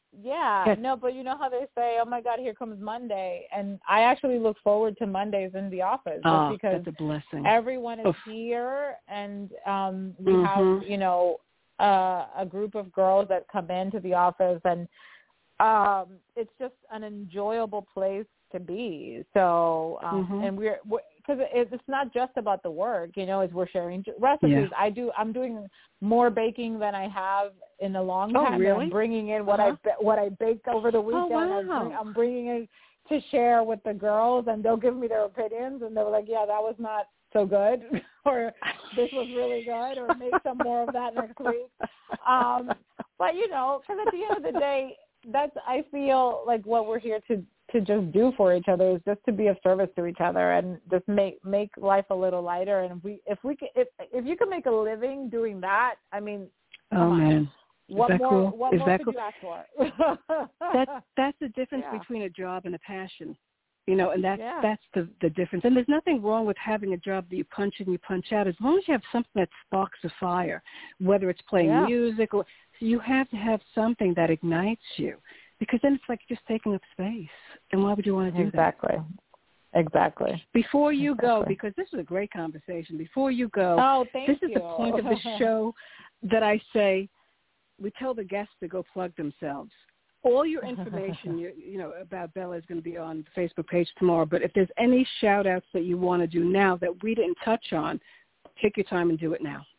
Yeah, Yes. no, but you know how they say, oh, my God, here comes Monday. And I actually look forward to Mondays in the office just Oh, because that's a blessing. everyone is Oof. here, and um, we Mm-hmm. have, you know, uh, a group of girls that come into the office, and um, it's just an enjoyable place to be. So, um, Mm-hmm. and we're, because it's not just about the work, you know, as we're sharing recipes. Yeah. I do, I'm doing more baking than I have in a long Oh, time. really? I'm bringing in what Uh-huh. I what I baked over the weekend. Oh, wow. I'm, bring, I'm bringing it to share with the girls, and they'll give me their opinions, and they're like, yeah, that was not so good, or this was really good, or make some more of that next week. Um, but, you know, because at the end of the day, that's, I feel like what we're here to to just do for each other is just to be of service to each other and just make make life a little lighter. And if we if we can, if if you can make a living doing that, I mean, Oh, come on. man. What Is that more? cool? What Is more that could cool? you ask for? That that's the difference Yeah. between a job and a passion, you know, and that's Yeah. that's the the difference. And there's nothing wrong with having a job that you punch in, you punch out, as long as you have something that sparks a fire, whether it's playing Yeah. music or so you have to have something that ignites you, because then it's like just taking up space. And why would you want to do Exactly. that? Exactly. Before you Exactly. go, because this was a great conversation. Before you go, Oh, thank this you. is the point of the show that I say we tell the guests to go plug themselves. All your information, you, you know, about Bella is going to be on the Facebook page tomorrow. But if there's any shout-outs that you want to do now that we didn't touch on, take your time and do it now.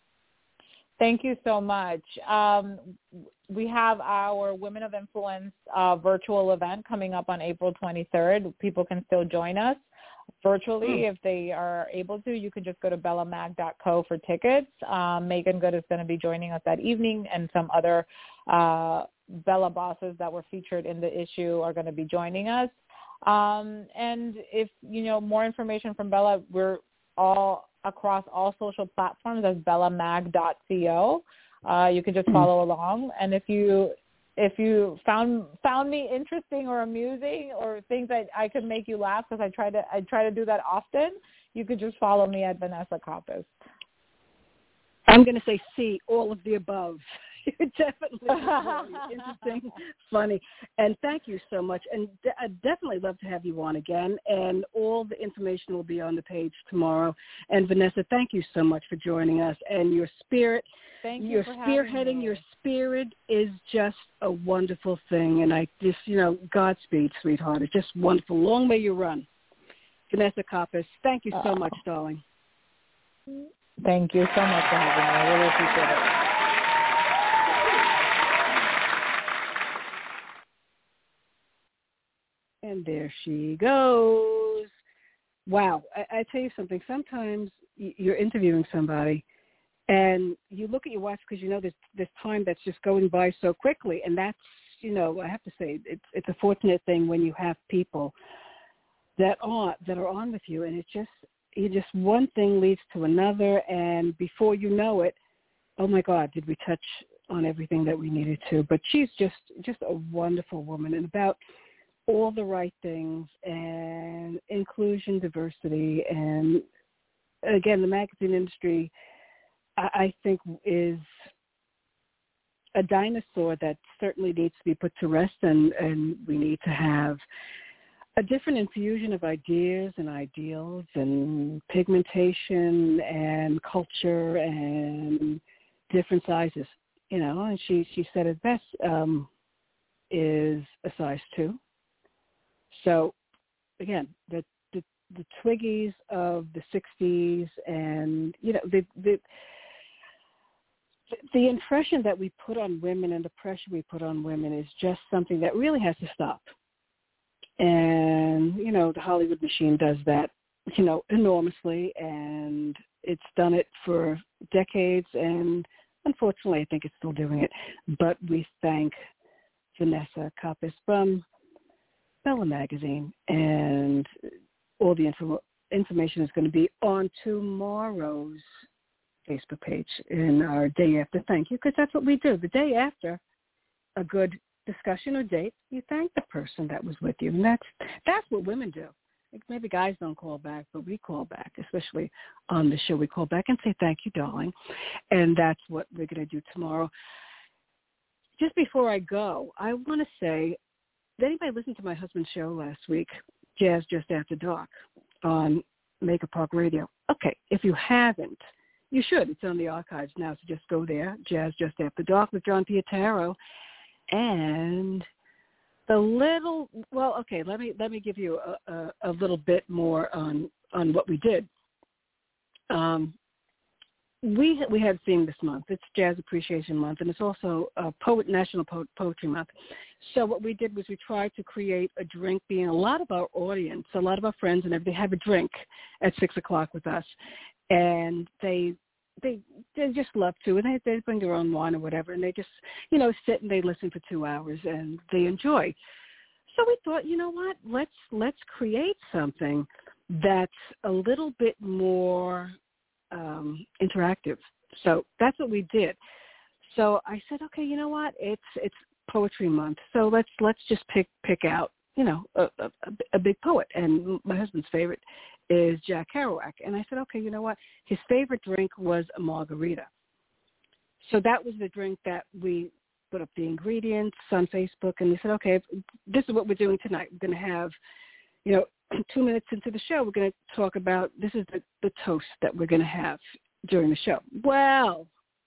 Thank you so much. Um, we have our Women of Influence uh, virtual event coming up on April twenty-third. People can still join us virtually mm. if they are able to. You can just go to bella mag dot co for tickets. Um, Megan Good is going to be joining us that evening, and some other uh, Bella bosses that were featured in the issue are going to be joining us. Um, and if, you know, more information from Bella, we're all across all social platforms as bella mag dot co. Uh, you can just follow along. And if you if you found found me interesting or amusing or think that I could make you laugh, because I try to I try to do that often, you could just follow me at Vanessa Coppes. I'm going to say C, all of the above. You're definitely really interesting, funny, and thank you so much. And de- I'd definitely love to have you on again, and all the information will be on the page tomorrow. And Vanessa, thank you so much for joining us, and your spirit, thank you your for spearheading, having me. your spirit is just a wonderful thing, and I just, you know, Godspeed, sweetheart. It's just wonderful. Long may you run. Vanessa Coppes, thank you so Uh-oh. much, darling. Thank you so much for having me. I really appreciate it. And there she goes. Wow. I, I tell you something. Sometimes you're interviewing somebody and you look at your watch because you know there's, there's time that's just going by so quickly. And that's, you know, I have to say, it's, it's a fortunate thing when you have people that are, that are on with you. And it's just, you just one thing leads to another. And before you know it, oh, my God, did we touch on everything that we needed to. But she's just, just a wonderful woman, and about all the right things, and inclusion, diversity, and again, the magazine industry, I, I think, is a dinosaur that certainly needs to be put to rest, and, and we need to have a different infusion of ideas and ideals and pigmentation and culture and different sizes, you know, and she, she said it best, um, is a size two. So, again, the, the the Twiggies of the sixties, and you know the the the impression that we put on women and the pressure we put on women is just something that really has to stop. And you know the Hollywood machine does that, you know, enormously, and it's done it for decades, and unfortunately, I think it's still doing it. But we thank Vanessa Coppes from Bella Magazine, and all the info, information is going to be on tomorrow's Facebook page in our day after thank you, because that's what we do. The day after a good discussion or date, you thank the person that was with you, and that's that's what women do. Maybe guys don't call back, but we call back, especially on the show. We call back and say thank you, darling, and that's what we're going to do tomorrow. just before I go, I want to say, did anybody listen to my husband's show last week, Jazz Just After Dark, on Maker Park Radio? Okay, if you haven't, you should. It's on the archives now, so just go there, Jazz Just After Dark with John Pietaro. And the little, well, okay, let me let me give you a, a, a little bit more on, on what we did. Um, we we had a theme this month. It's Jazz Appreciation Month, and it's also uh, Poet National po- Poetry Month. So what we did was we tried to create a drink, being a lot of our audience, a lot of our friends and everything have a drink at six o'clock with us, and they they they just love to, and they they bring their own wine or whatever, and they just you know sit and they listen for two hours and they enjoy. So we thought, you know what, let's let's create something that's a little bit more um, interactive. So that's what we did. So I said, okay, you know what, it's it's Poetry Month, so let's let's just pick pick out you know a, a, a big poet, and my husband's favorite is Jack Kerouac. And I said, okay, you know what? His favorite drink was a margarita. So that was the drink that we put up the ingredients on Facebook, and we said, okay, this is what we're doing tonight. We're going to have, you know, two minutes into the show, we're going to talk about, this is the, the toast that we're going to have during the show. Well,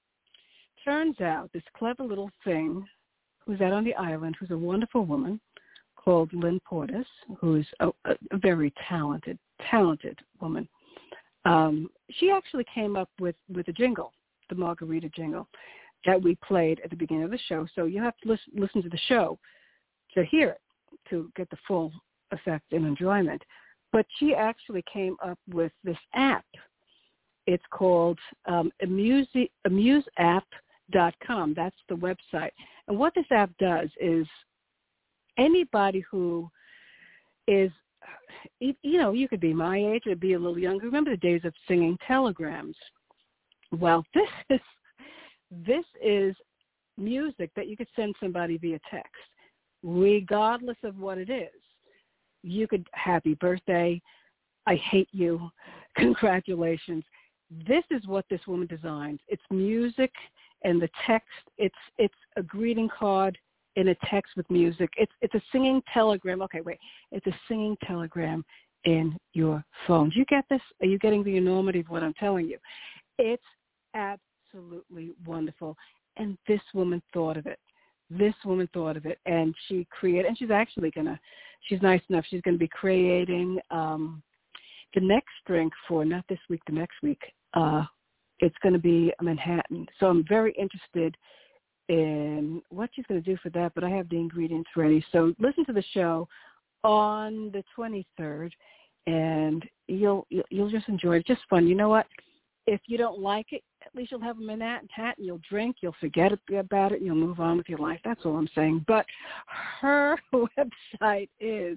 turns out this clever little thing who's out on the island, who's a wonderful woman called Lynn Portis, who's a, a very talented, talented woman. Um, she actually came up with, with a jingle, the margarita jingle, that we played at the beginning of the show. So you have to listen, listen to the show to hear it, to get the full effect and enjoyment. But she actually came up with this app. It's called um, amuse, amuse app dot com. That's the website. And what this app does is anybody who is, you know, you could be my age or be a little younger. Remember the days of singing telegrams? Well, this is this is music that you could send somebody via text, regardless of what it is. You could, happy birthday, I hate you, congratulations. This is what this woman designs. It's music and the text. It's it's a greeting card in a text with music. It's it's a singing telegram. Okay, wait. It's a singing telegram in your phone. Do you get this? Are you getting the enormity of what I'm telling you? It's absolutely wonderful. And this woman thought of it. This woman thought of it, and she created, and she's actually going to, she's nice enough, she's going to be creating um, the next drink for, not this week, the next week. Uh, it's going to be a Manhattan. So I'm very interested in what she's going to do for that, but I have the ingredients ready. So listen to the show on the twenty-third, and you'll you'll just enjoy it. It's just fun. You know what? If you don't like it, at least you'll have a Manhattan, you'll drink, you'll forget about it, and you'll move on with your life. That's all I'm saying. But her website is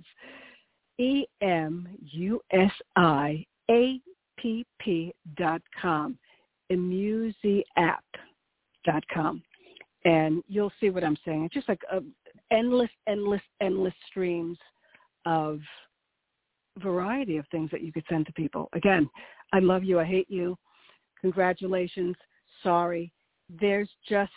E M U S I A P P dot com, amuseapp dot com. And you'll see what I'm saying. It's just like a endless, endless, endless streams of variety of things that you could send to people. Again, I love you, I hate you, congratulations, sorry. There's just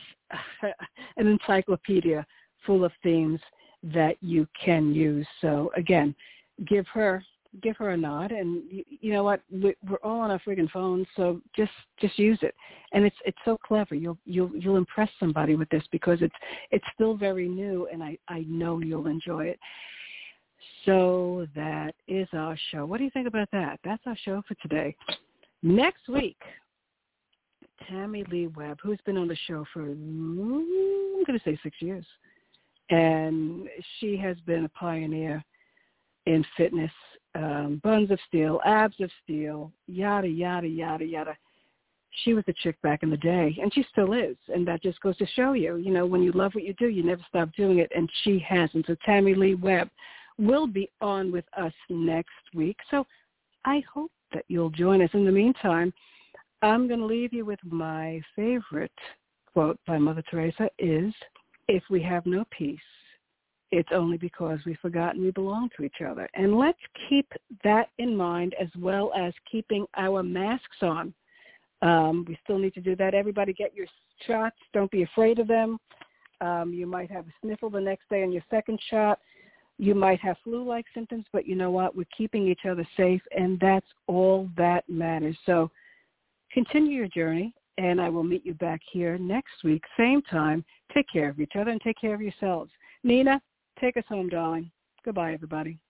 an encyclopedia full of themes that you can use. So again, give her give her a nod, and you, you know what? We're all on our friggin' phones, so just just use it. And it's it's so clever. You'll you'll you'll impress somebody with this because it's it's still very new, and I I know you'll enjoy it. So that is our show. What do you think about that? That's our show for today. Next week, Tammy Lee Webb, who's been on the show for, I'm going to say six years. And she has been a pioneer in fitness, um, buns of steel, abs of steel, yada, yada, yada, yada. She was the chick back in the day, and she still is. And that just goes to show you, you know, when you love what you do, you never stop doing it. And she hasn't. So Tammy Lee Webb will be on with us next week. So I hope that you'll join us. In the meantime, I'm going to leave you with my favorite quote by Mother Teresa is, if we have no peace, it's only because we've forgotten we belong to each other. And let's keep that in mind, as well as keeping our masks on. Um, we still need to do that. Everybody get your shots. Don't be afraid of them. Um, you might have a sniffle the next day on your second shot. You might have flu-like symptoms, but you know what? We're keeping each other safe, and that's all that matters. So continue your journey, and I will meet you back here next week, same time. Take care of each other and take care of yourselves. Nina, take us home, darling. Goodbye, everybody.